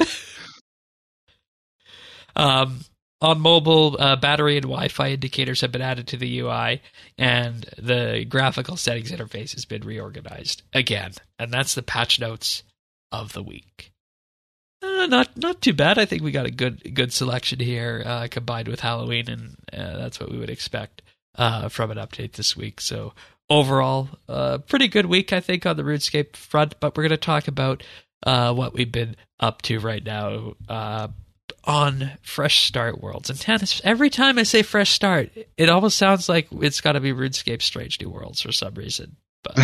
On mobile, battery and Wi-Fi indicators have been added to the UI, and the graphical settings interface has been reorganized again. And that's the patch notes of the week. Not too bad. I think we got a good selection here, combined with Halloween, and that's what we would expect from an update this week. So overall, pretty good week, I think, on the RuneScape front. But we're going to talk about what we've been up to right now on Fresh Start Worlds. And Tanis, every time I say Fresh Start, it almost sounds like it's got to be RuneScape Strange New Worlds for some reason. But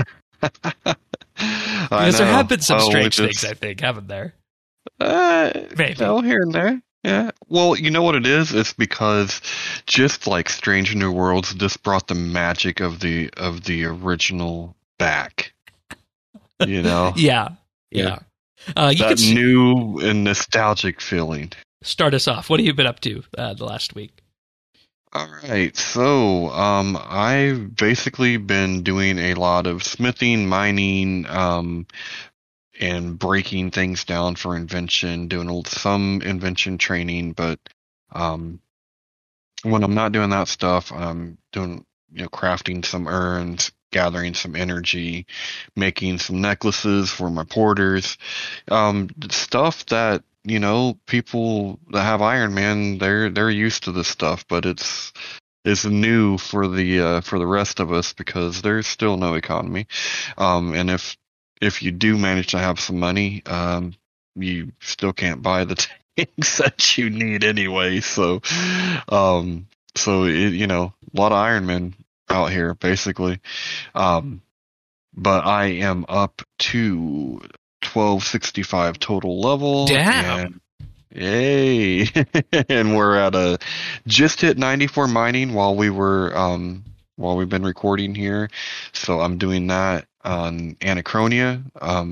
because there have been some strange things, I think, haven't there? Maybe. No, here and there. Yeah. Well, you know what it is? It's because just like Strange New Worlds, this brought the magic of the original back. Yeah. You that new and nostalgic feeling. Start us off. What have you been up to the last week? All right. So, I've basically been doing a lot of smithing, mining, and breaking things down for invention, doing some invention training, but when I'm not doing that stuff, I'm doing, crafting some urns, gathering some energy, making some necklaces for my porters, stuff that, people that have Iron Man, they're used to this stuff, but it's new for the rest of us because there's still no economy. And if you do manage to have some money, you still can't buy the things that you need anyway. So, a lot of Iron Men out here, basically. But I am up to 1265 total level. Damn. Yay! And we're at just hit 94 mining while we've been recording here. So I'm doing that on Anachronia,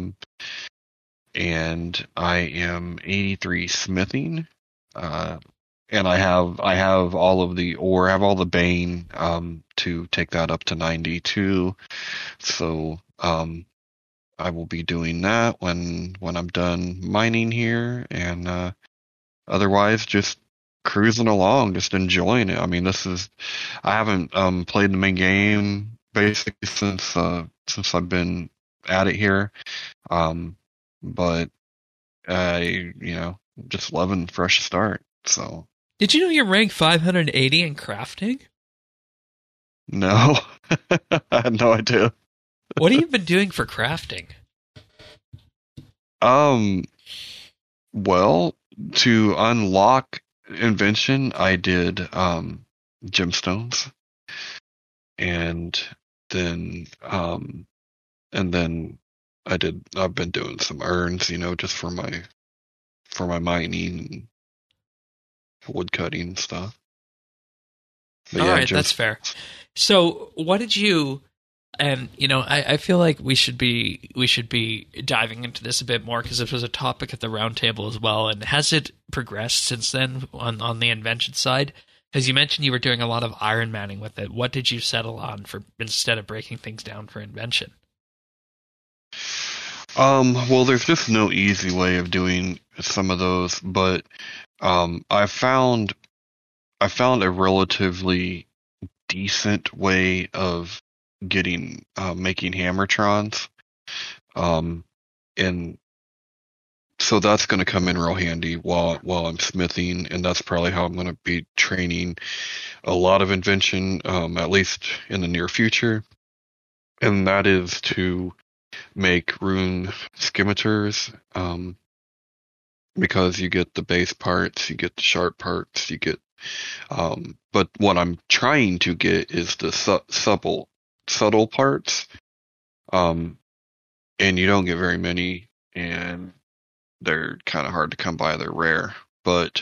and I am 83 smithing, and I have all of the ore, I have all the Bane to take that up to 92. So I will be doing that when I'm done mining here, and otherwise just cruising along, just enjoying it. I mean, I haven't played the main game basically since I've been at it here, but just loving Fresh Start. So, did you know you're ranked 580 in crafting? No, I had no idea. What have you been doing for crafting? Well, to unlock invention, I did gemstones, and then I've been doing some urns, just for my mining and wood cutting and stuff. But All yeah, right, that's fair. So, what did you? And I feel like we should be diving into this a bit more because this was a topic at the roundtable as well. And has it progressed since then on the invention side? As you mentioned, you were doing a lot of Iron Manning with it. What did you settle on for instead of breaking things down for invention? Well, there's just no easy way of doing some of those, but I found a relatively decent way of making hammertrons, and so that's going to come in real handy while I'm smithing, and that's probably how I'm going to be training a lot of invention, at least in the near future, and that is to make rune scimitars, because you get the base parts, you get the sharp parts, you get, but what I'm trying to get is the subtle parts, and you don't get very many, and they're kind of hard to come by. They're rare, but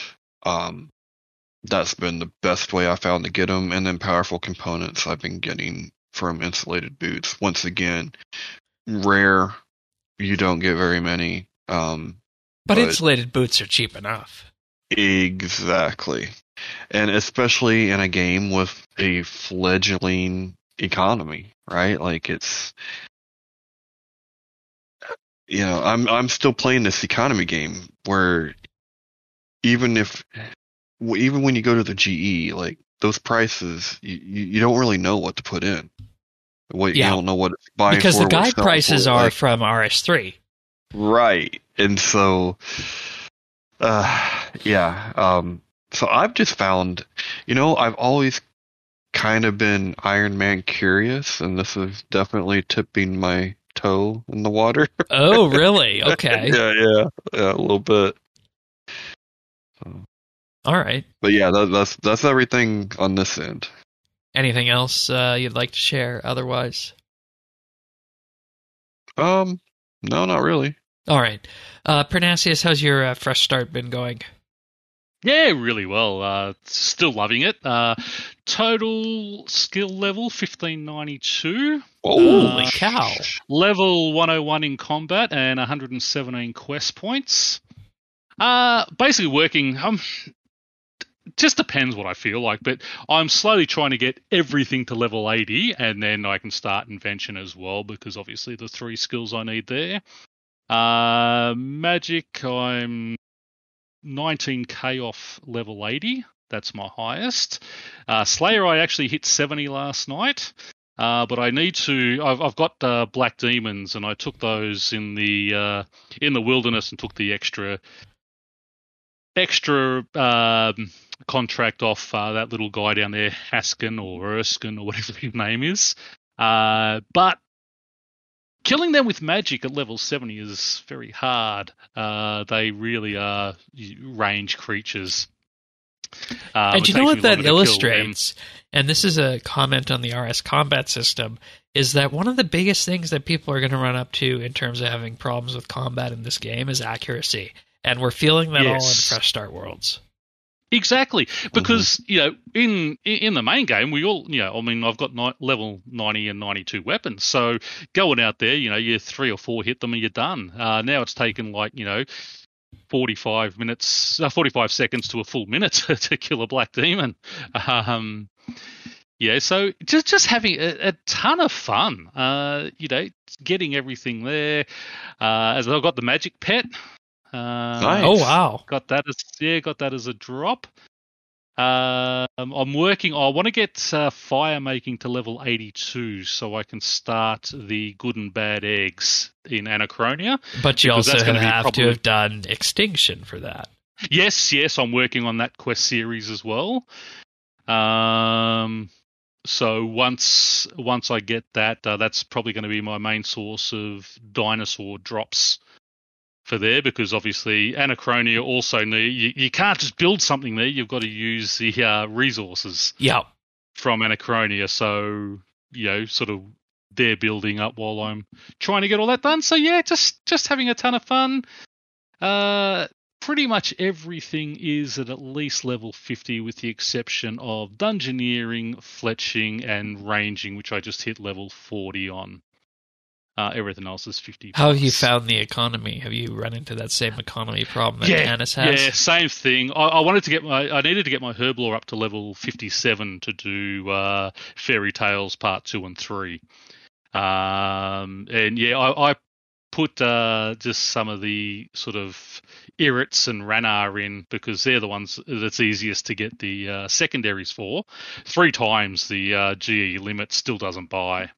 that's been the best way I found to get them. And then powerful components I've been getting from insulated boots. Once again, rare. You don't get very many. But insulated boots are cheap enough. Exactly. And especially in a game with a fledgling economy, right? Like it's, I'm still playing this economy game where even when you go to the GE, like those prices, you don't really know what to put in. You don't know what it's buying because for. Because the guide prices are from RS3. Right. And so, so I've just found, I've always kind of been Iron Man curious, and this is definitely tipping my toe in the water. Oh, really? Okay. yeah, a little bit. So. All right. But yeah, that's everything on this end. Anything else you'd like to share otherwise? No, not really. All right. Pernasius, how's your fresh start been going? Yeah, really well. Still loving it. Total skill level 1592. Holy cow. Level 101 in combat and 117 quest points. Basically working... just depends what I feel like, but I'm slowly trying to get everything to level 80, and then I can start invention as well, because obviously the 3 skills I need there. Magic, I'm 19k off level 80. That's my highest. Slayer, I actually hit 70 last night, but I need to. I've got Black Demons, and I took those in the wilderness and took the extra contract off that little guy down there, Haskin or Erskine or whatever his name is. But killing them with magic at level 70 is very hard. They really are range creatures. And you know what that illustrates? And this is a comment on the RS combat system, is that one of the biggest things that people are going to run up to in terms of having problems with combat in this game is accuracy. And we're feeling that all in Fresh Start Worlds. Exactly, because in the main game we all I've got level 90 and 92 weapons, so going out there you 3 or 4 hit them and you're done. Now it's taken 45 seconds to a full minute to kill a Black Demon. So just having a ton of fun. Getting everything there. As I've got the magic pet. Nice. Oh wow! Got that as a drop. I'm working. I want to get fire making to level 82 so I can start the good and bad eggs in Anachronia. But you also have to have done extinction for that. Yes, I'm working on that quest series as well. So once I get that, that's probably going to be my main source of dinosaur drops for there, because obviously Anachronia also you can't just build something there. You've got to use the resources from Anachronia. So sort of they're building up while I'm trying to get all that done. So yeah, just having a ton of fun. pretty much everything is at least level 50 with the exception of Dungeoneering, Fletching, and Ranging, which I just hit level 40 on. Everything else is 50. How have you found the economy? Have you run into that same economy problem that Canis has? Yeah, same thing. I needed to get my Herblore up to level 57 to do Fairy Tales Part 2 and 3. And yeah, I put just some of the sort of Irits and Ranarr in because they're the ones that's easiest to get the secondaries for. 3 times the GE limit still doesn't buy.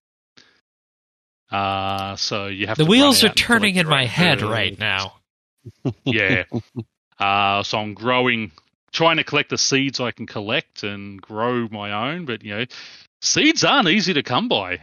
So you have the to wheels are turning in my head right now. Yeah. So I'm trying to collect the seeds I can collect and grow my own, but seeds aren't easy to come by.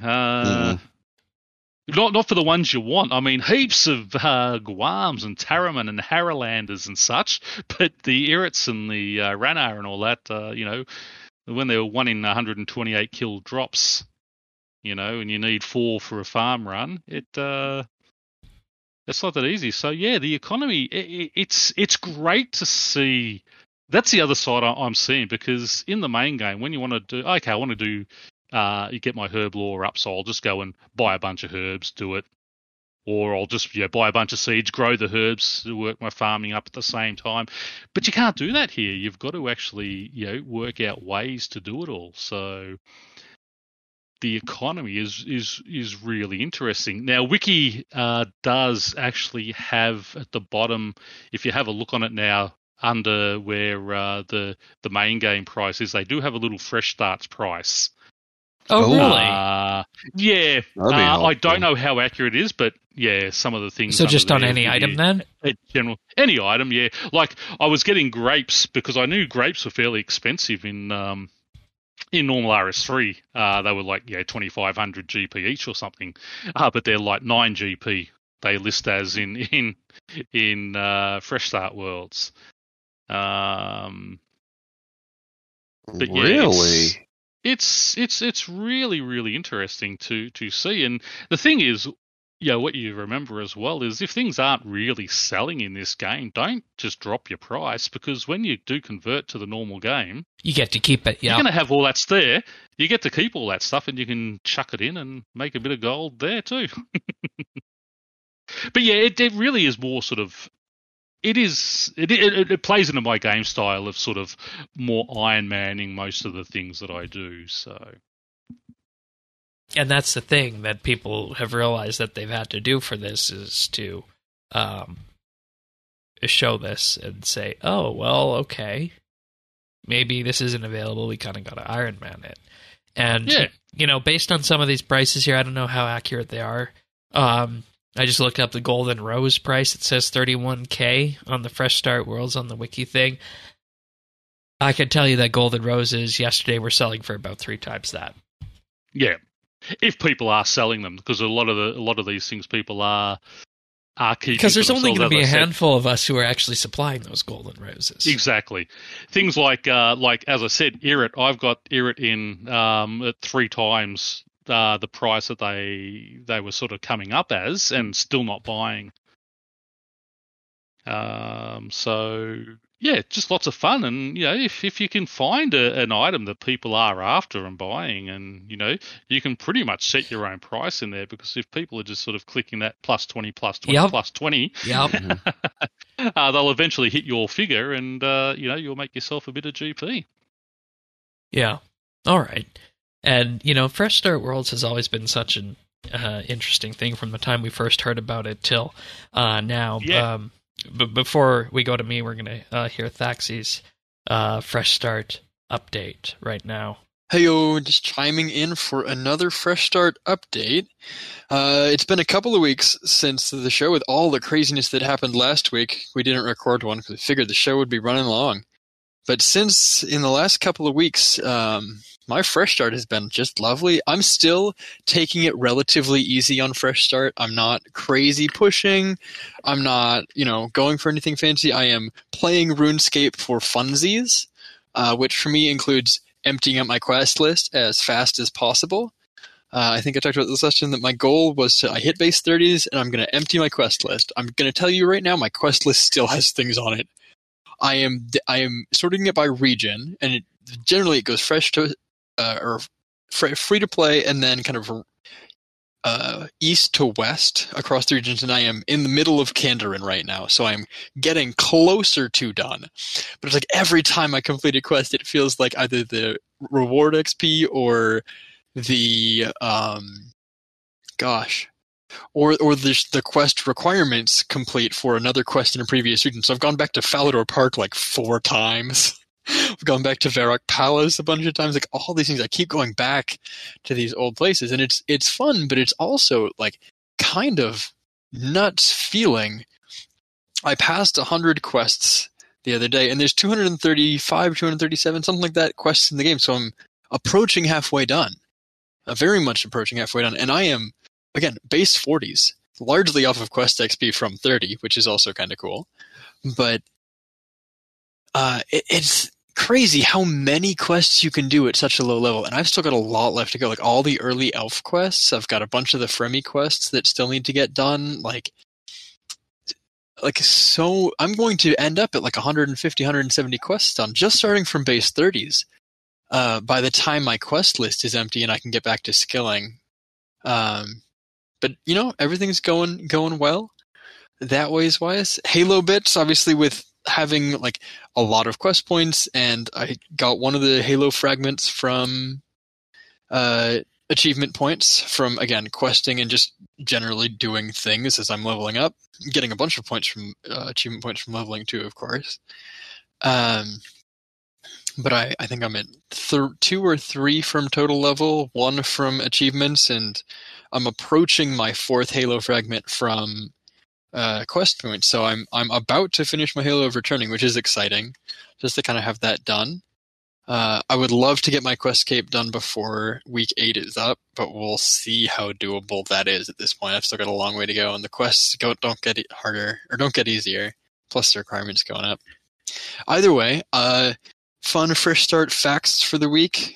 Not for the ones you want. I mean, heaps of Guams and Taraman and Harrowlanders and such, but the Irits and the Ranarr and all that, when they were 1 in 128 kill drops, and you need 4 for a farm run, it's not that easy. So yeah, the economy, it's great to see. That's the other side I'm seeing, because in the main game, when you want to do, okay, I want to do, you get my Herblore up, so I'll just go and buy a bunch of herbs, do it. Or I'll just buy a bunch of seeds, grow the herbs, work my farming up at the same time. But you can't do that here. You've got to actually, work out ways to do it all. So the economy is really interesting. Now, Wiki does actually have at the bottom, if you have a look on it now, under where the main game price is, they do have a little fresh starts price. Oh, really? Yeah. I don't know how accurate it is, but yeah, some of the things. So just on any item then? Any item, yeah. Like I was getting grapes because I knew grapes were fairly expensive in normal RS3. They were like 2,500 GP each or something, but they're like 9 GP. They list as in Fresh Start Worlds. But yeah, really? It's really, really interesting to see. And the thing is, what you remember as well is if things aren't really selling in this game, don't just drop your price, because when you do convert to the normal game, you get to keep it. Yeah, you're going to have all that's there. You get to keep all that stuff, and you can chuck it in and make a bit of gold there too. But yeah, it really is more sort of. It plays into my game style of sort of more Iron Manning most of the things that I do. So, and that's the thing that people have realized that they've had to do for this is to show this and say, oh, well, okay, maybe this isn't available. We kind of got to Iron Man it. And, based on some of these prices here, I don't know how accurate they are. I just looked up the Golden Rose price. It says $31K on the Fresh Start Worlds on the wiki thing. I can tell you that Golden Roses yesterday were selling for about 3 times that. Yeah, if people are selling them, because a lot of these things people are keeping. Because there's only going to be a handful of us who are actually supplying those Golden Roses. Exactly. Things like as I said, Irit. I've got Irit in at 3 times. The price that they were sort of coming up as, and still not buying. So yeah, just lots of fun, and if you can find an item that people are after and buying, and you can pretty much set your own price in there, because if people are just sort of clicking that plus 20, plus 20, yep. plus 20, yep. They'll eventually hit your figure, and you'll make yourself a bit of GP. Yeah. All right. And, Fresh Start Worlds has always been such an interesting thing from the time we first heard about it till now. Yeah. But before we go to me, we're going to hear Thaxie's Fresh Start update right now. Heyo, just chiming in for another Fresh Start update. It's been a couple of weeks since the show. With all the craziness that happened last week, we didn't record one because we figured the show would be running long. But since in the last couple of weeks, my Fresh Start has been just lovely. I'm still taking it relatively easy on Fresh Start. I'm not crazy pushing. I'm not, going for anything fancy. I am playing RuneScape for funsies, which for me includes emptying out my quest list as fast as possible. I think I talked about this last time that my goal was I hit base 30s and I'm going to empty my quest list. I'm going to tell you right now, my quest list still has things on it. I am sorting it by region, and generally it goes fresh to or free to play, and then kind of east to west across the regions. And I am in the middle of Kandarin right now, so I'm getting closer to done. But it's like every time I complete a quest, it feels like either the reward XP or the or the quest requirements complete for another quest in a previous region. So I've gone back to Falador Park like 4 times. I've gone back to Varrock Palace a bunch of times. Like all these things, I keep going back to these old places, and it's fun, but it's also like kind of nuts feeling. I passed 100 quests the other day, and there's 235, 237, something like that quests in the game. So I'm approaching halfway done. Very much approaching halfway done, and I am, again, base 40s, largely off of quest XP from 30, which is also kind of cool. But it's crazy how many quests you can do at such a low level, and I've still got a lot left to go. Like all the early elf quests, I've got a bunch of the Fremi quests that still need to get done. So I'm going to end up at like 150, 170 quests done, just starting from base 30s. By the time my quest list is empty and I can get back to skilling. But everything's going well that wise. Halo bits, obviously, with having like a lot of quest points, and I got one of the Halo fragments from achievement points from, again, questing and just generally doing things as I'm leveling up. Getting a bunch of points from achievement points from leveling too, of course. But I think I'm at 2 or 3 from total level, 1 from achievements, and I'm approaching my 4th Halo fragment from quest points. So I'm about to finish my Halo of Returning, which is exciting, just to kind of have that done. I would love to get my quest cape done before week 8 is up, but we'll see how doable that is at this point. I've still got a long way to go, and the quests don't get harder or don't get easier. Plus the requirements going up. Either way, fun fresh start facts for the week.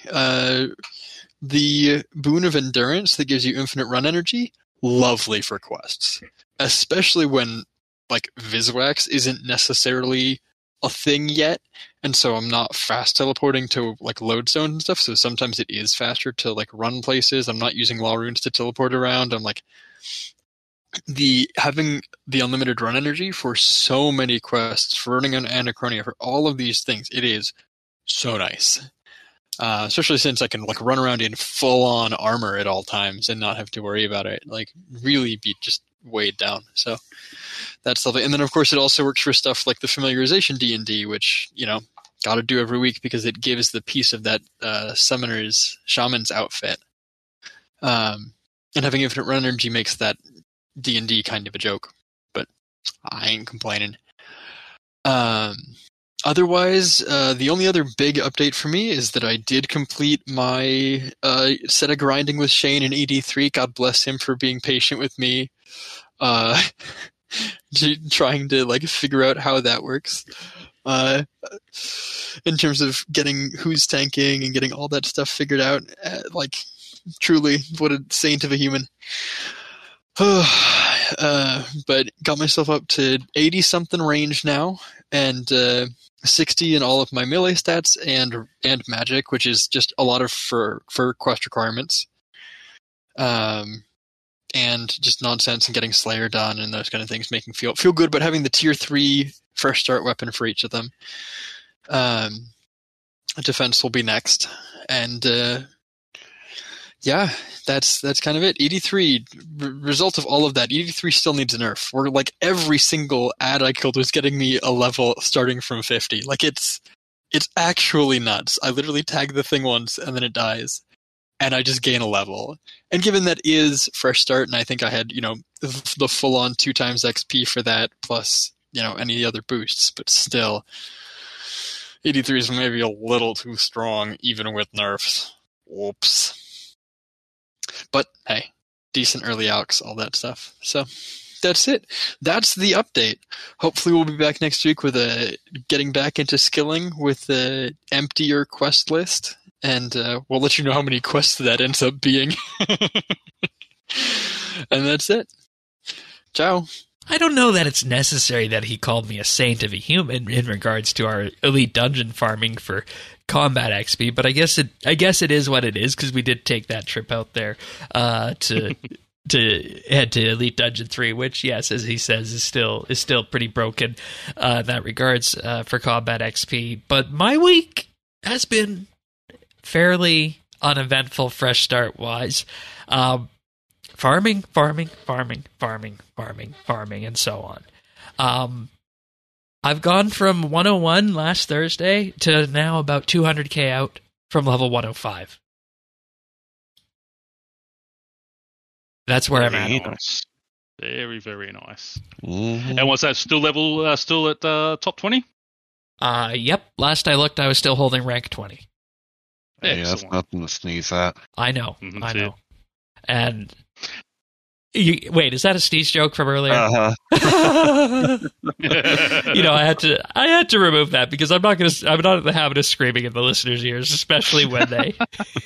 The Boon of Endurance that gives you infinite run energy, lovely for quests. Especially when like Viswax isn't necessarily a thing yet, and so I'm not fast teleporting to like load zones and stuff, so sometimes it is faster to like run places. I'm not using law runes to teleport around. I'm like having the unlimited run energy for so many quests, for running on Anachronia, for all of these things, it is so nice. Especially since I can like run around in full-on armor at all times and not have to worry about it. Like really be just weighed down. So that's lovely. And then of course it also works for stuff like the familiarization D&D, which got to do every week because it gives the piece of that shaman's outfit. And having infinite run energy makes that D&D kind of a joke, but I ain't complaining. Otherwise, the only other big update for me is that I did complete my set of grinding with Shane in ED3. God bless him for being patient with me, trying to like figure out how that works. In terms of getting who's tanking and getting all that stuff figured out, like truly, what a saint of a human. But got myself up to 80-something range now, and 60 in all of my melee stats and magic, which is just a lot of for quest requirements. And just nonsense and getting Slayer done and those kind of things, making feel good about having the tier 3 first start weapon for each of them. Defense will be next. And yeah, that's kind of it. ED3, result of all of that, ED3 still needs a nerf. Where like every single ad I killed was getting me a level starting from 50. Like it's actually nuts. I literally tag the thing once and then it dies, and I just gain a level. And given that is fresh start, and I think I had the full on 2 times XP for that, plus any other boosts, but still, ED3 is maybe a little too strong even with nerfs. Whoops. But hey, decent early alks, all that stuff. So that's it. That's the update. Hopefully we'll be back next week with getting back into skilling with the emptier quest list and we'll let you know how many quests that ends up being. And that's it. Ciao. I don't know that it's necessary that he called me a saint of a human in regards to our elite dungeon farming for combat XP, but I guess it is what it is, because we did take that trip out there to head to Elite Dungeon 3, which, yes, as he says, is still pretty broken in that regards for combat XP. But my week has been fairly uneventful, fresh start wise. Farming, and so on. I've gone from 101 last Thursday to now about 200k out from level 105. That's where I'm at. Nice. Very, very nice. Mm-hmm. And was that still at top 20? Yep. Last I looked, I was still holding rank 20. Yeah, that's nothing to sneeze at. I know. Mm-hmm, I know. And wait, is that a sneeze joke from earlier? Uh-huh. I had to remove that because I'm not in the habit of screaming in the listeners' ears, especially when they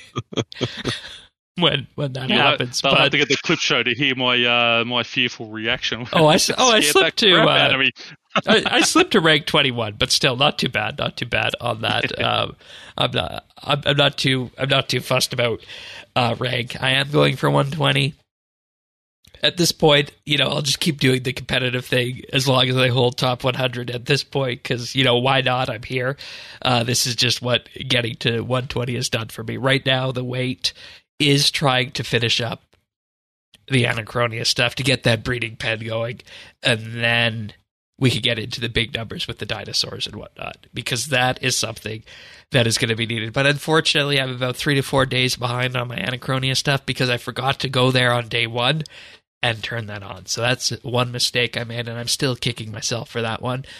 when that happens. I'll have to get the clip show to hear my fearful reaction. I slipped to I slipped to rank 21, but still not too bad on that. I'm not too fussed about rank. I am going for 120. At this point, I'll just keep doing the competitive thing as long as I hold top 100 at this point, because, why not? I'm here. This is just what getting to 120 has done for me. Right now, the wait is trying to finish up the Anachronia stuff to get that breeding pen going, and then we could get into the big numbers with the dinosaurs and whatnot, because that is something that is going to be needed. But unfortunately, I'm about 3 to 4 days behind on my Anachronia stuff because I forgot to go there on day one and turn that on. So that's one mistake I made, and I'm still kicking myself for that one.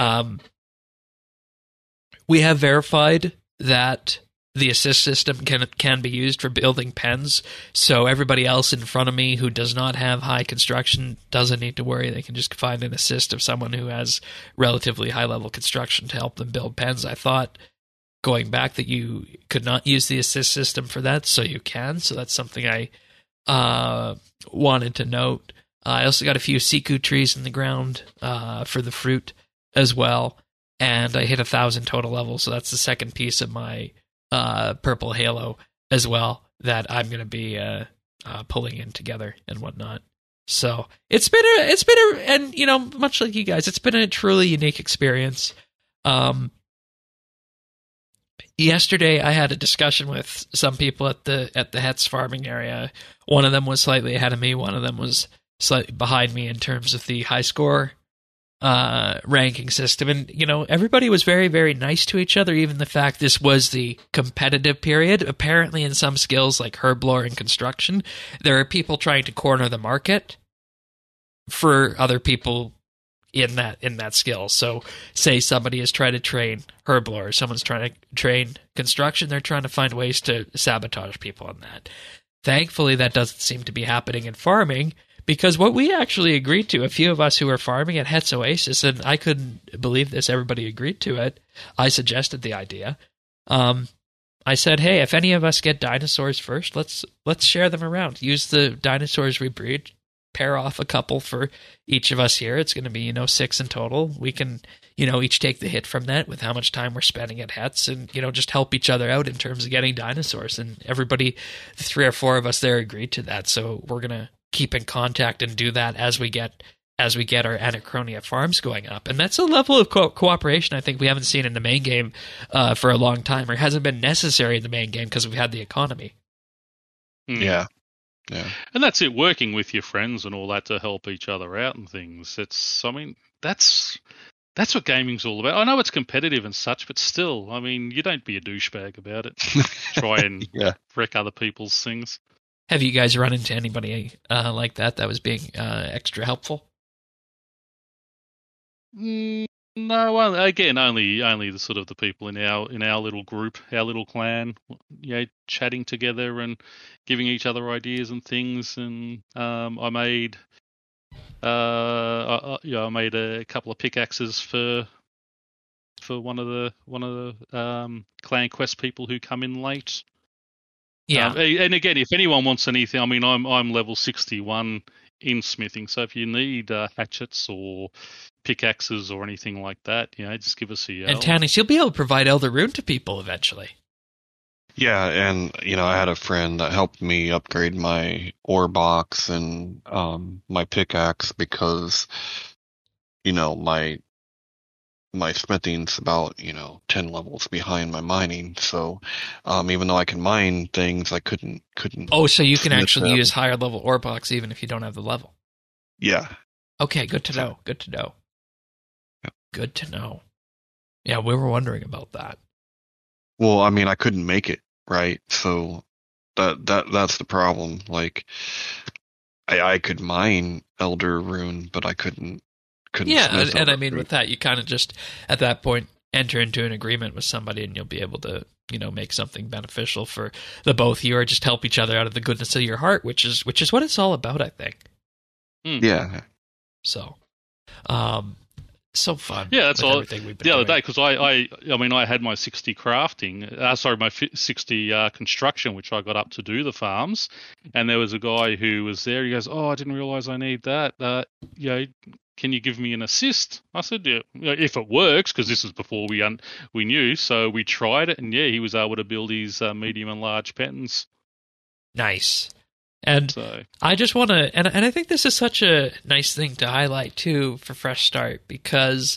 We have verified that the assist system can be used for building pens, so everybody else in front of me who does not have high construction doesn't need to worry. They can just find an assist of someone who has relatively high-level construction to help them build pens. I thought going back that you could not use the assist system for that, so you can. So that's something I wanted to note. I also got a few Siku trees in the ground for the fruit as well, and I hit 1,000 total levels, so that's the second piece of my purple halo as well that I'm going to be pulling in together and whatnot. So it's been and much like you guys, it's been a truly unique experience. Yesterday, I had a discussion with some people at the Hetz farming area. One of them was slightly ahead of me. One of them was slightly behind me in terms of the high score ranking system. And, everybody was very, very nice to each other, even the fact this was the competitive period. Apparently, in some skills like herblore and construction, there are people trying to corner the market for other people in that skill. So say somebody is trying to train herblore, someone's trying to train construction, they're trying to find ways to sabotage people on that. Thankfully, that doesn't seem to be happening in farming, because what we actually agreed to, a few of us who were farming at Hetz Oasis, and I couldn't believe this, everybody agreed to it. I suggested the idea. I said, hey, if any of us get dinosaurs first, let's share them around. Use the dinosaurs we breed, pair off a couple for each of us here. It's going to be, 6 in total. We can, each take the hit from that with how much time we're spending at Hetz, and, just help each other out in terms of getting dinosaurs. And everybody, the 3 or 4 of us there agreed to that. So we're going to keep in contact and do that as we get our Anachronia farms going up. And that's a level of cooperation I think we haven't seen in the main game for a long time, or hasn't been necessary in the main game because we've had the economy. Yeah. And that's it, working with your friends and all that to help each other out and things. That's what gaming's all about. I know it's competitive and such, but still, you don't be a douchebag about it. Try and wreck other people's things. Have you guys run into anybody like that was being extra helpful? No, well, again, only the sort of the people in our little group, our little clan, chatting together and giving each other ideas and things. And I made a couple of pickaxes for for one of the Clan Quest people who come in late. Yeah. And again, if anyone wants anything, I mean, I'm level 61 in smithing, so if you need hatchets or pickaxes or anything like that, just give us a yell. And Tannis, you'll be able to provide Elder Rune to people eventually. Yeah, and I had a friend that helped me upgrade my ore box and my pickaxe because my smithing's about 10 levels behind my mining. So even though I can mine things, I couldn't. Oh, so you can smith actually them. use higher level ore box even if you don't have the level. Yeah. Okay, good to know. Good to know. Yep. Good to know. Yeah, we were wondering about that. Well, I mean, I couldn't make it, right? So that's the problem. Like, I could mine Elder Rune, but I couldn't. Yeah, smith and I Elder mean, Rune. with that, you kind of just at that point enter into an agreement with somebody, and you'll be able to make something beneficial for the both of you, or just help each other out of the goodness of your heart, which is what it's all about, I think. Yeah. So, so fun. Yeah, that's with all. everything we've been The other doing. day, because I had my 60 crafting, my 60 construction, which I got up to do the farms, and there was a guy who was there. He goes, "Oh, I didn't realize I need that. Can you give me an assist?" I said, "Yeah, if it works," because this was before we knew. So we tried it, and he was able to build his medium and large patterns. Nice. And So I just want to, and I think this is such a nice thing to highlight too for Fresh Start, because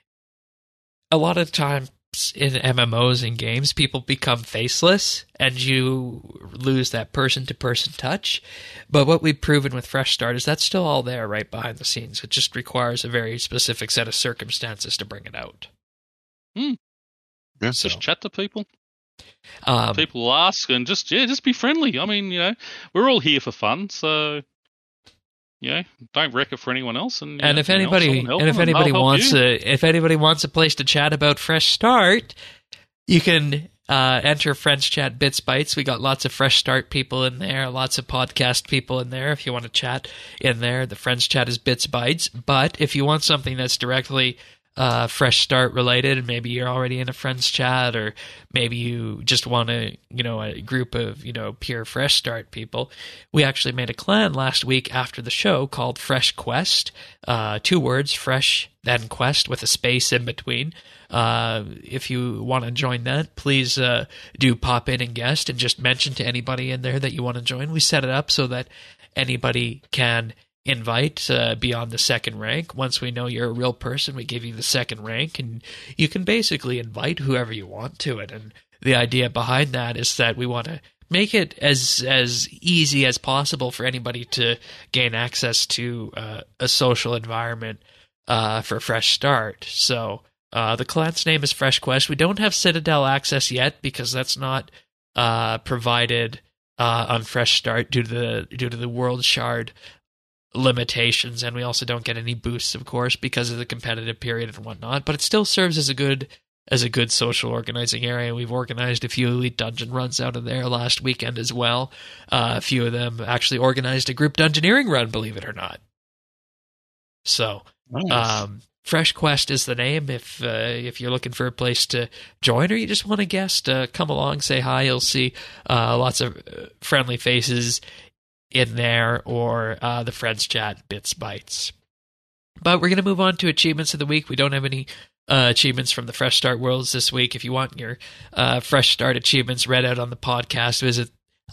a lot of times in MMOs and games, people become faceless and you lose that person-to-person touch. But what we've proven with Fresh Start is that's still all there right behind the scenes. It just requires a very specific set of circumstances to bring it out. Yeah. So, just chat to people. um, People ask and just be friendly. I mean, we're all here for fun, so don't wreck it for anyone else. And if anybody wants a place to chat about Fresh Start, you can enter Friends Chat Bits Bytes. We got lots of Fresh Start people in there, lots of podcast people in there. If you want to chat in there, the Friends Chat is Bits Bytes. But if you want something that's directly Fresh Start related, and maybe you're already in a Friends Chat, or maybe you just want a group of pure Fresh Start people, we actually made a clan last week after the show called Fresh Quest. 2 words, Fresh then Quest, with a space in between. If you want to join that, please do pop in and guest, and just mention to anybody in there that you want to join. We set it up so that anybody can invite beyond the 2nd rank. Once we know you're a real person, we give you the 2nd rank, and you can basically invite whoever you want to it. And the idea behind that is that we want to make it as easy as possible for anybody to gain access to a social environment for Fresh Start. So the clan's name is Fresh Quest. We don't have Citadel access yet because that's not provided on Fresh Start due to the World Shard limitations, and we also don't get any boosts, of course, because of the competitive period and whatnot. But it still serves as a good social organizing area. We've organized a few Elite Dungeon runs out of there last weekend as well. A few of them actually organized a group dungeoneering run, believe it or not. So, Nice. Fresh Quest is the name. If you're looking for a place to join, or you just want to guest, come along, say hi. You'll see lots of friendly faces in there, or the Friends Chat Bits Bytes. But we're going to move on to achievements of the week. We don't have any achievements from the Fresh Start Worlds this week. If you want your Fresh Start achievements read out on the podcast, visit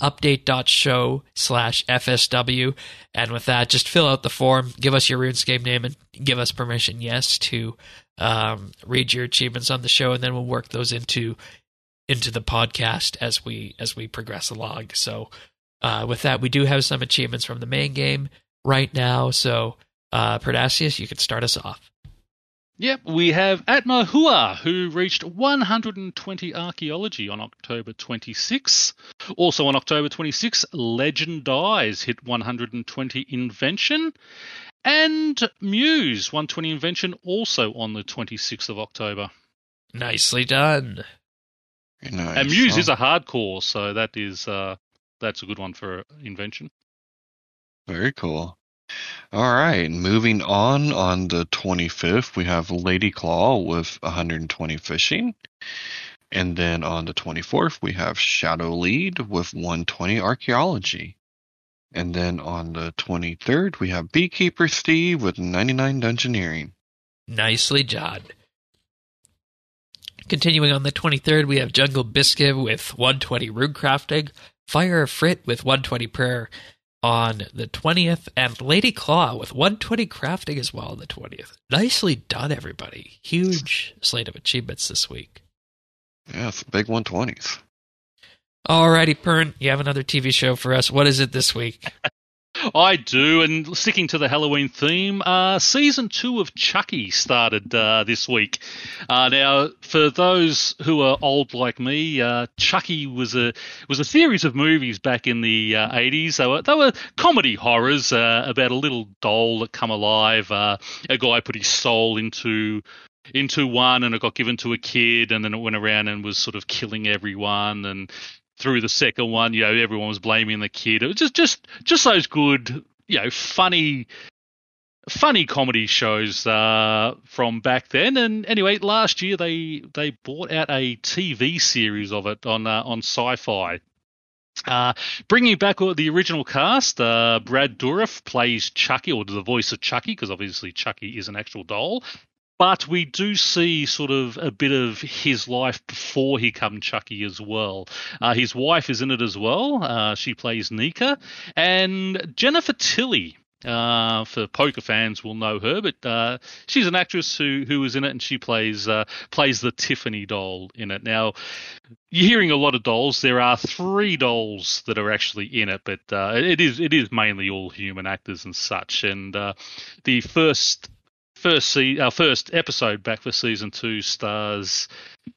update.show/FSW. And with that, just fill out the form, give us your RuneScape name, and give us permission, yes, to read your achievements on the show, and then we'll work those into the podcast as we progress along. So with that, we do have some achievements from the main game right now. So, Perdasius, you can start us off. Yep, we have Atma Hua, who reached 120 archaeology on October 26. Also on October 26, Legend Dies hit 120 invention. And Muse, 120 invention, also on the 26th of October. Nicely done. Nice. And Muse is a hardcore, so that's a good one for invention. Very cool. All right, moving on the 25th, we have Lady Claw with 120 fishing. And then on the 24th, we have Shadow Lead with 120 archaeology. And then on the 23rd, we have Beekeeper Steve with 99 dungeoneering. Nicely done. Continuing on the 23rd, we have Jungle Biscuit with 120 rune crafting, Fire Frit with 120 prayer on the 20th, and Lady Claw with 120 crafting as well on the 20th. Nicely done, everybody. Huge slate of achievements this week. Yeah, it's big 120s. Alrighty, Pern, you have another TV show for us. What is it this week? I do, and sticking to the Halloween theme, season 2 of Chucky started this week. Now, for those who are old like me, Chucky was a series of movies back in the 80s. They were comedy horrors about a little doll that come alive. A guy put his soul into one, and it got given to a kid, and then it went around and was sort of killing everyone. And through the second one, everyone was blaming the kid. It was just those good, funny comedy shows from back then. And anyway, last year they brought out a TV series of it on Sci-Fi. Bringing back the original cast, Brad Dourif plays Chucky, or the voice of Chucky, because obviously Chucky is an actual doll. But we do see sort of a bit of his life before he became Chucky as well. His wife is in it as well. She plays Nika. And Jennifer Tilly, for poker fans will know her, but she's an actress who is in it, and she plays the Tiffany doll in it. Now, you're hearing a lot of dolls. There are 3 dolls that are actually in it, but it is mainly all human actors and such. And the first episode back for season 2 stars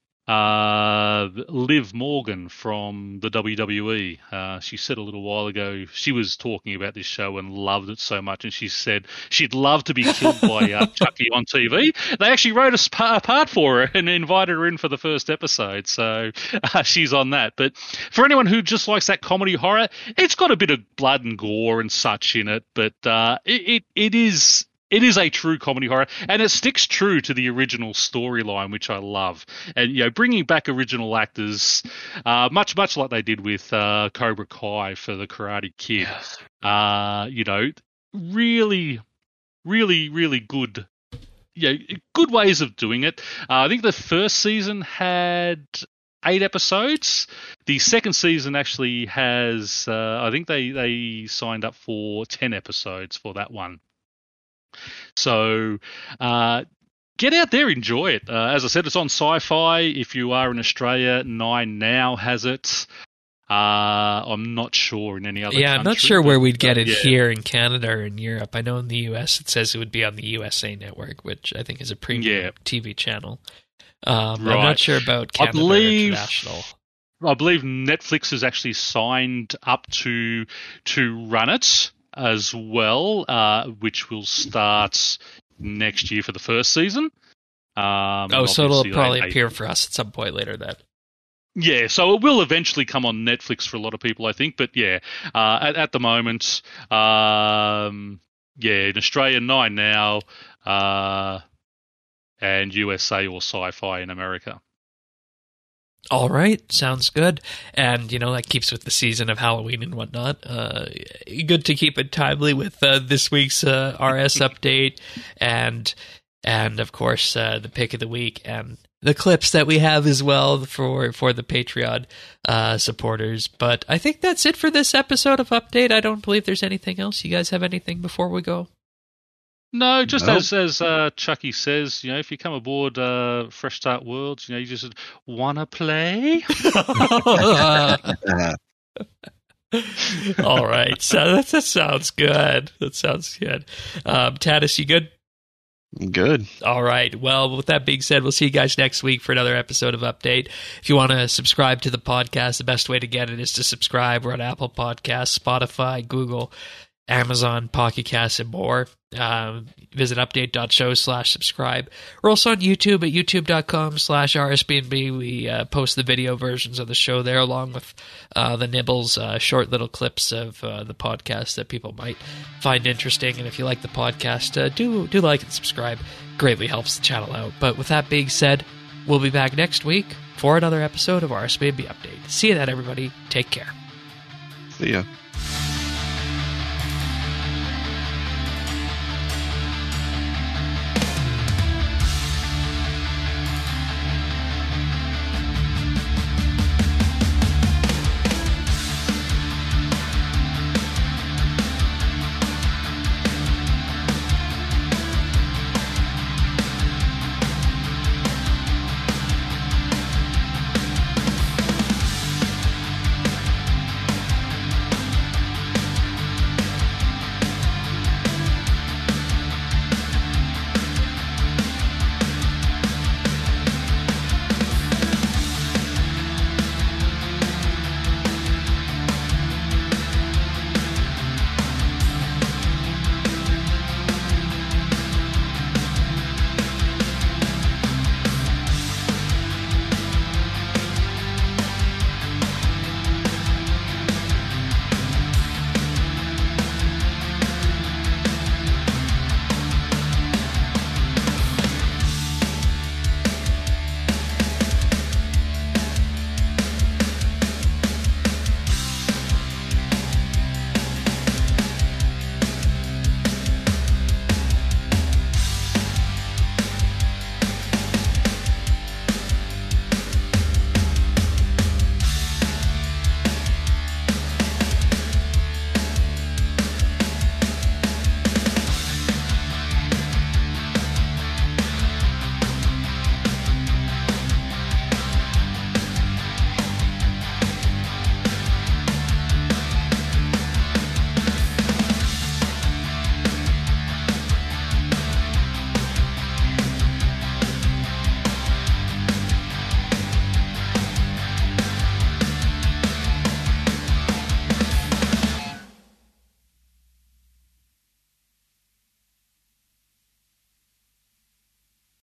Liv Morgan from the WWE. She said a little while ago she was talking about this show and loved it so much, and she said she'd love to be killed by Chucky on TV. They actually wrote a part for her and invited her in for the first episode, so she's on that. But for anyone who just likes that comedy horror, it's got a bit of blood and gore and such in it, but it is a true comedy horror, and it sticks true to the original storyline, which I love. And bringing back original actors, much like they did with Cobra Kai for the Karate Kid. Yes. Really, really, really good. Good ways of doing it. I think the first season had 8 episodes. The second season actually has. I think they signed up for 10 episodes for that one. So get out there, enjoy it. As I said, it's on Sci-Fi. If you are in Australia, 9 Now has it. I'm not sure in any other country. I'm not sure where we'd get it here in Canada or in Europe. I know in the US it says it would be on the USA Network, which I think is a premium TV channel. Right. I'm not sure about Canada or international. I believe Netflix has actually signed up to run it as well, which will start next year for the first season. So it'll probably appear for us at some point later then. Yeah, so it will eventually come on Netflix for a lot of people, I think. But at the moment, in Australia, 9 Now, and USA or Sci-Fi in America. All right, sounds good. And, that keeps with the season of Halloween and whatnot. Good to keep it timely with this week's RS update and of course, the pick of the week and the clips that we have as well for the Patreon supporters. But I think that's it for this episode of Update. I don't believe there's anything else. You guys have anything before we go? No, just as Chucky says, if you come aboard Fresh Start Worlds, you just wanna play. All right, so that sounds good. That sounds good. Tatis, you good? Good. All right. Well, with that being said, we'll see you guys next week for another episode of Update. If you want to subscribe to the podcast, the best way to get it is to subscribe. We're on Apple Podcasts, Spotify, Google, Amazon, Pocket Cast, and more. Visit update.show/subscribe. We're also on YouTube at youtube.com/RSBNB. We post the video versions of the show there, along with the nibbles, short little clips of the podcast that people might find interesting. And if you like the podcast, do like and subscribe. Greatly helps the channel out. But with that being said, we'll be back next week for another episode of RSBNB Update. See you then, everybody. Take care. See ya.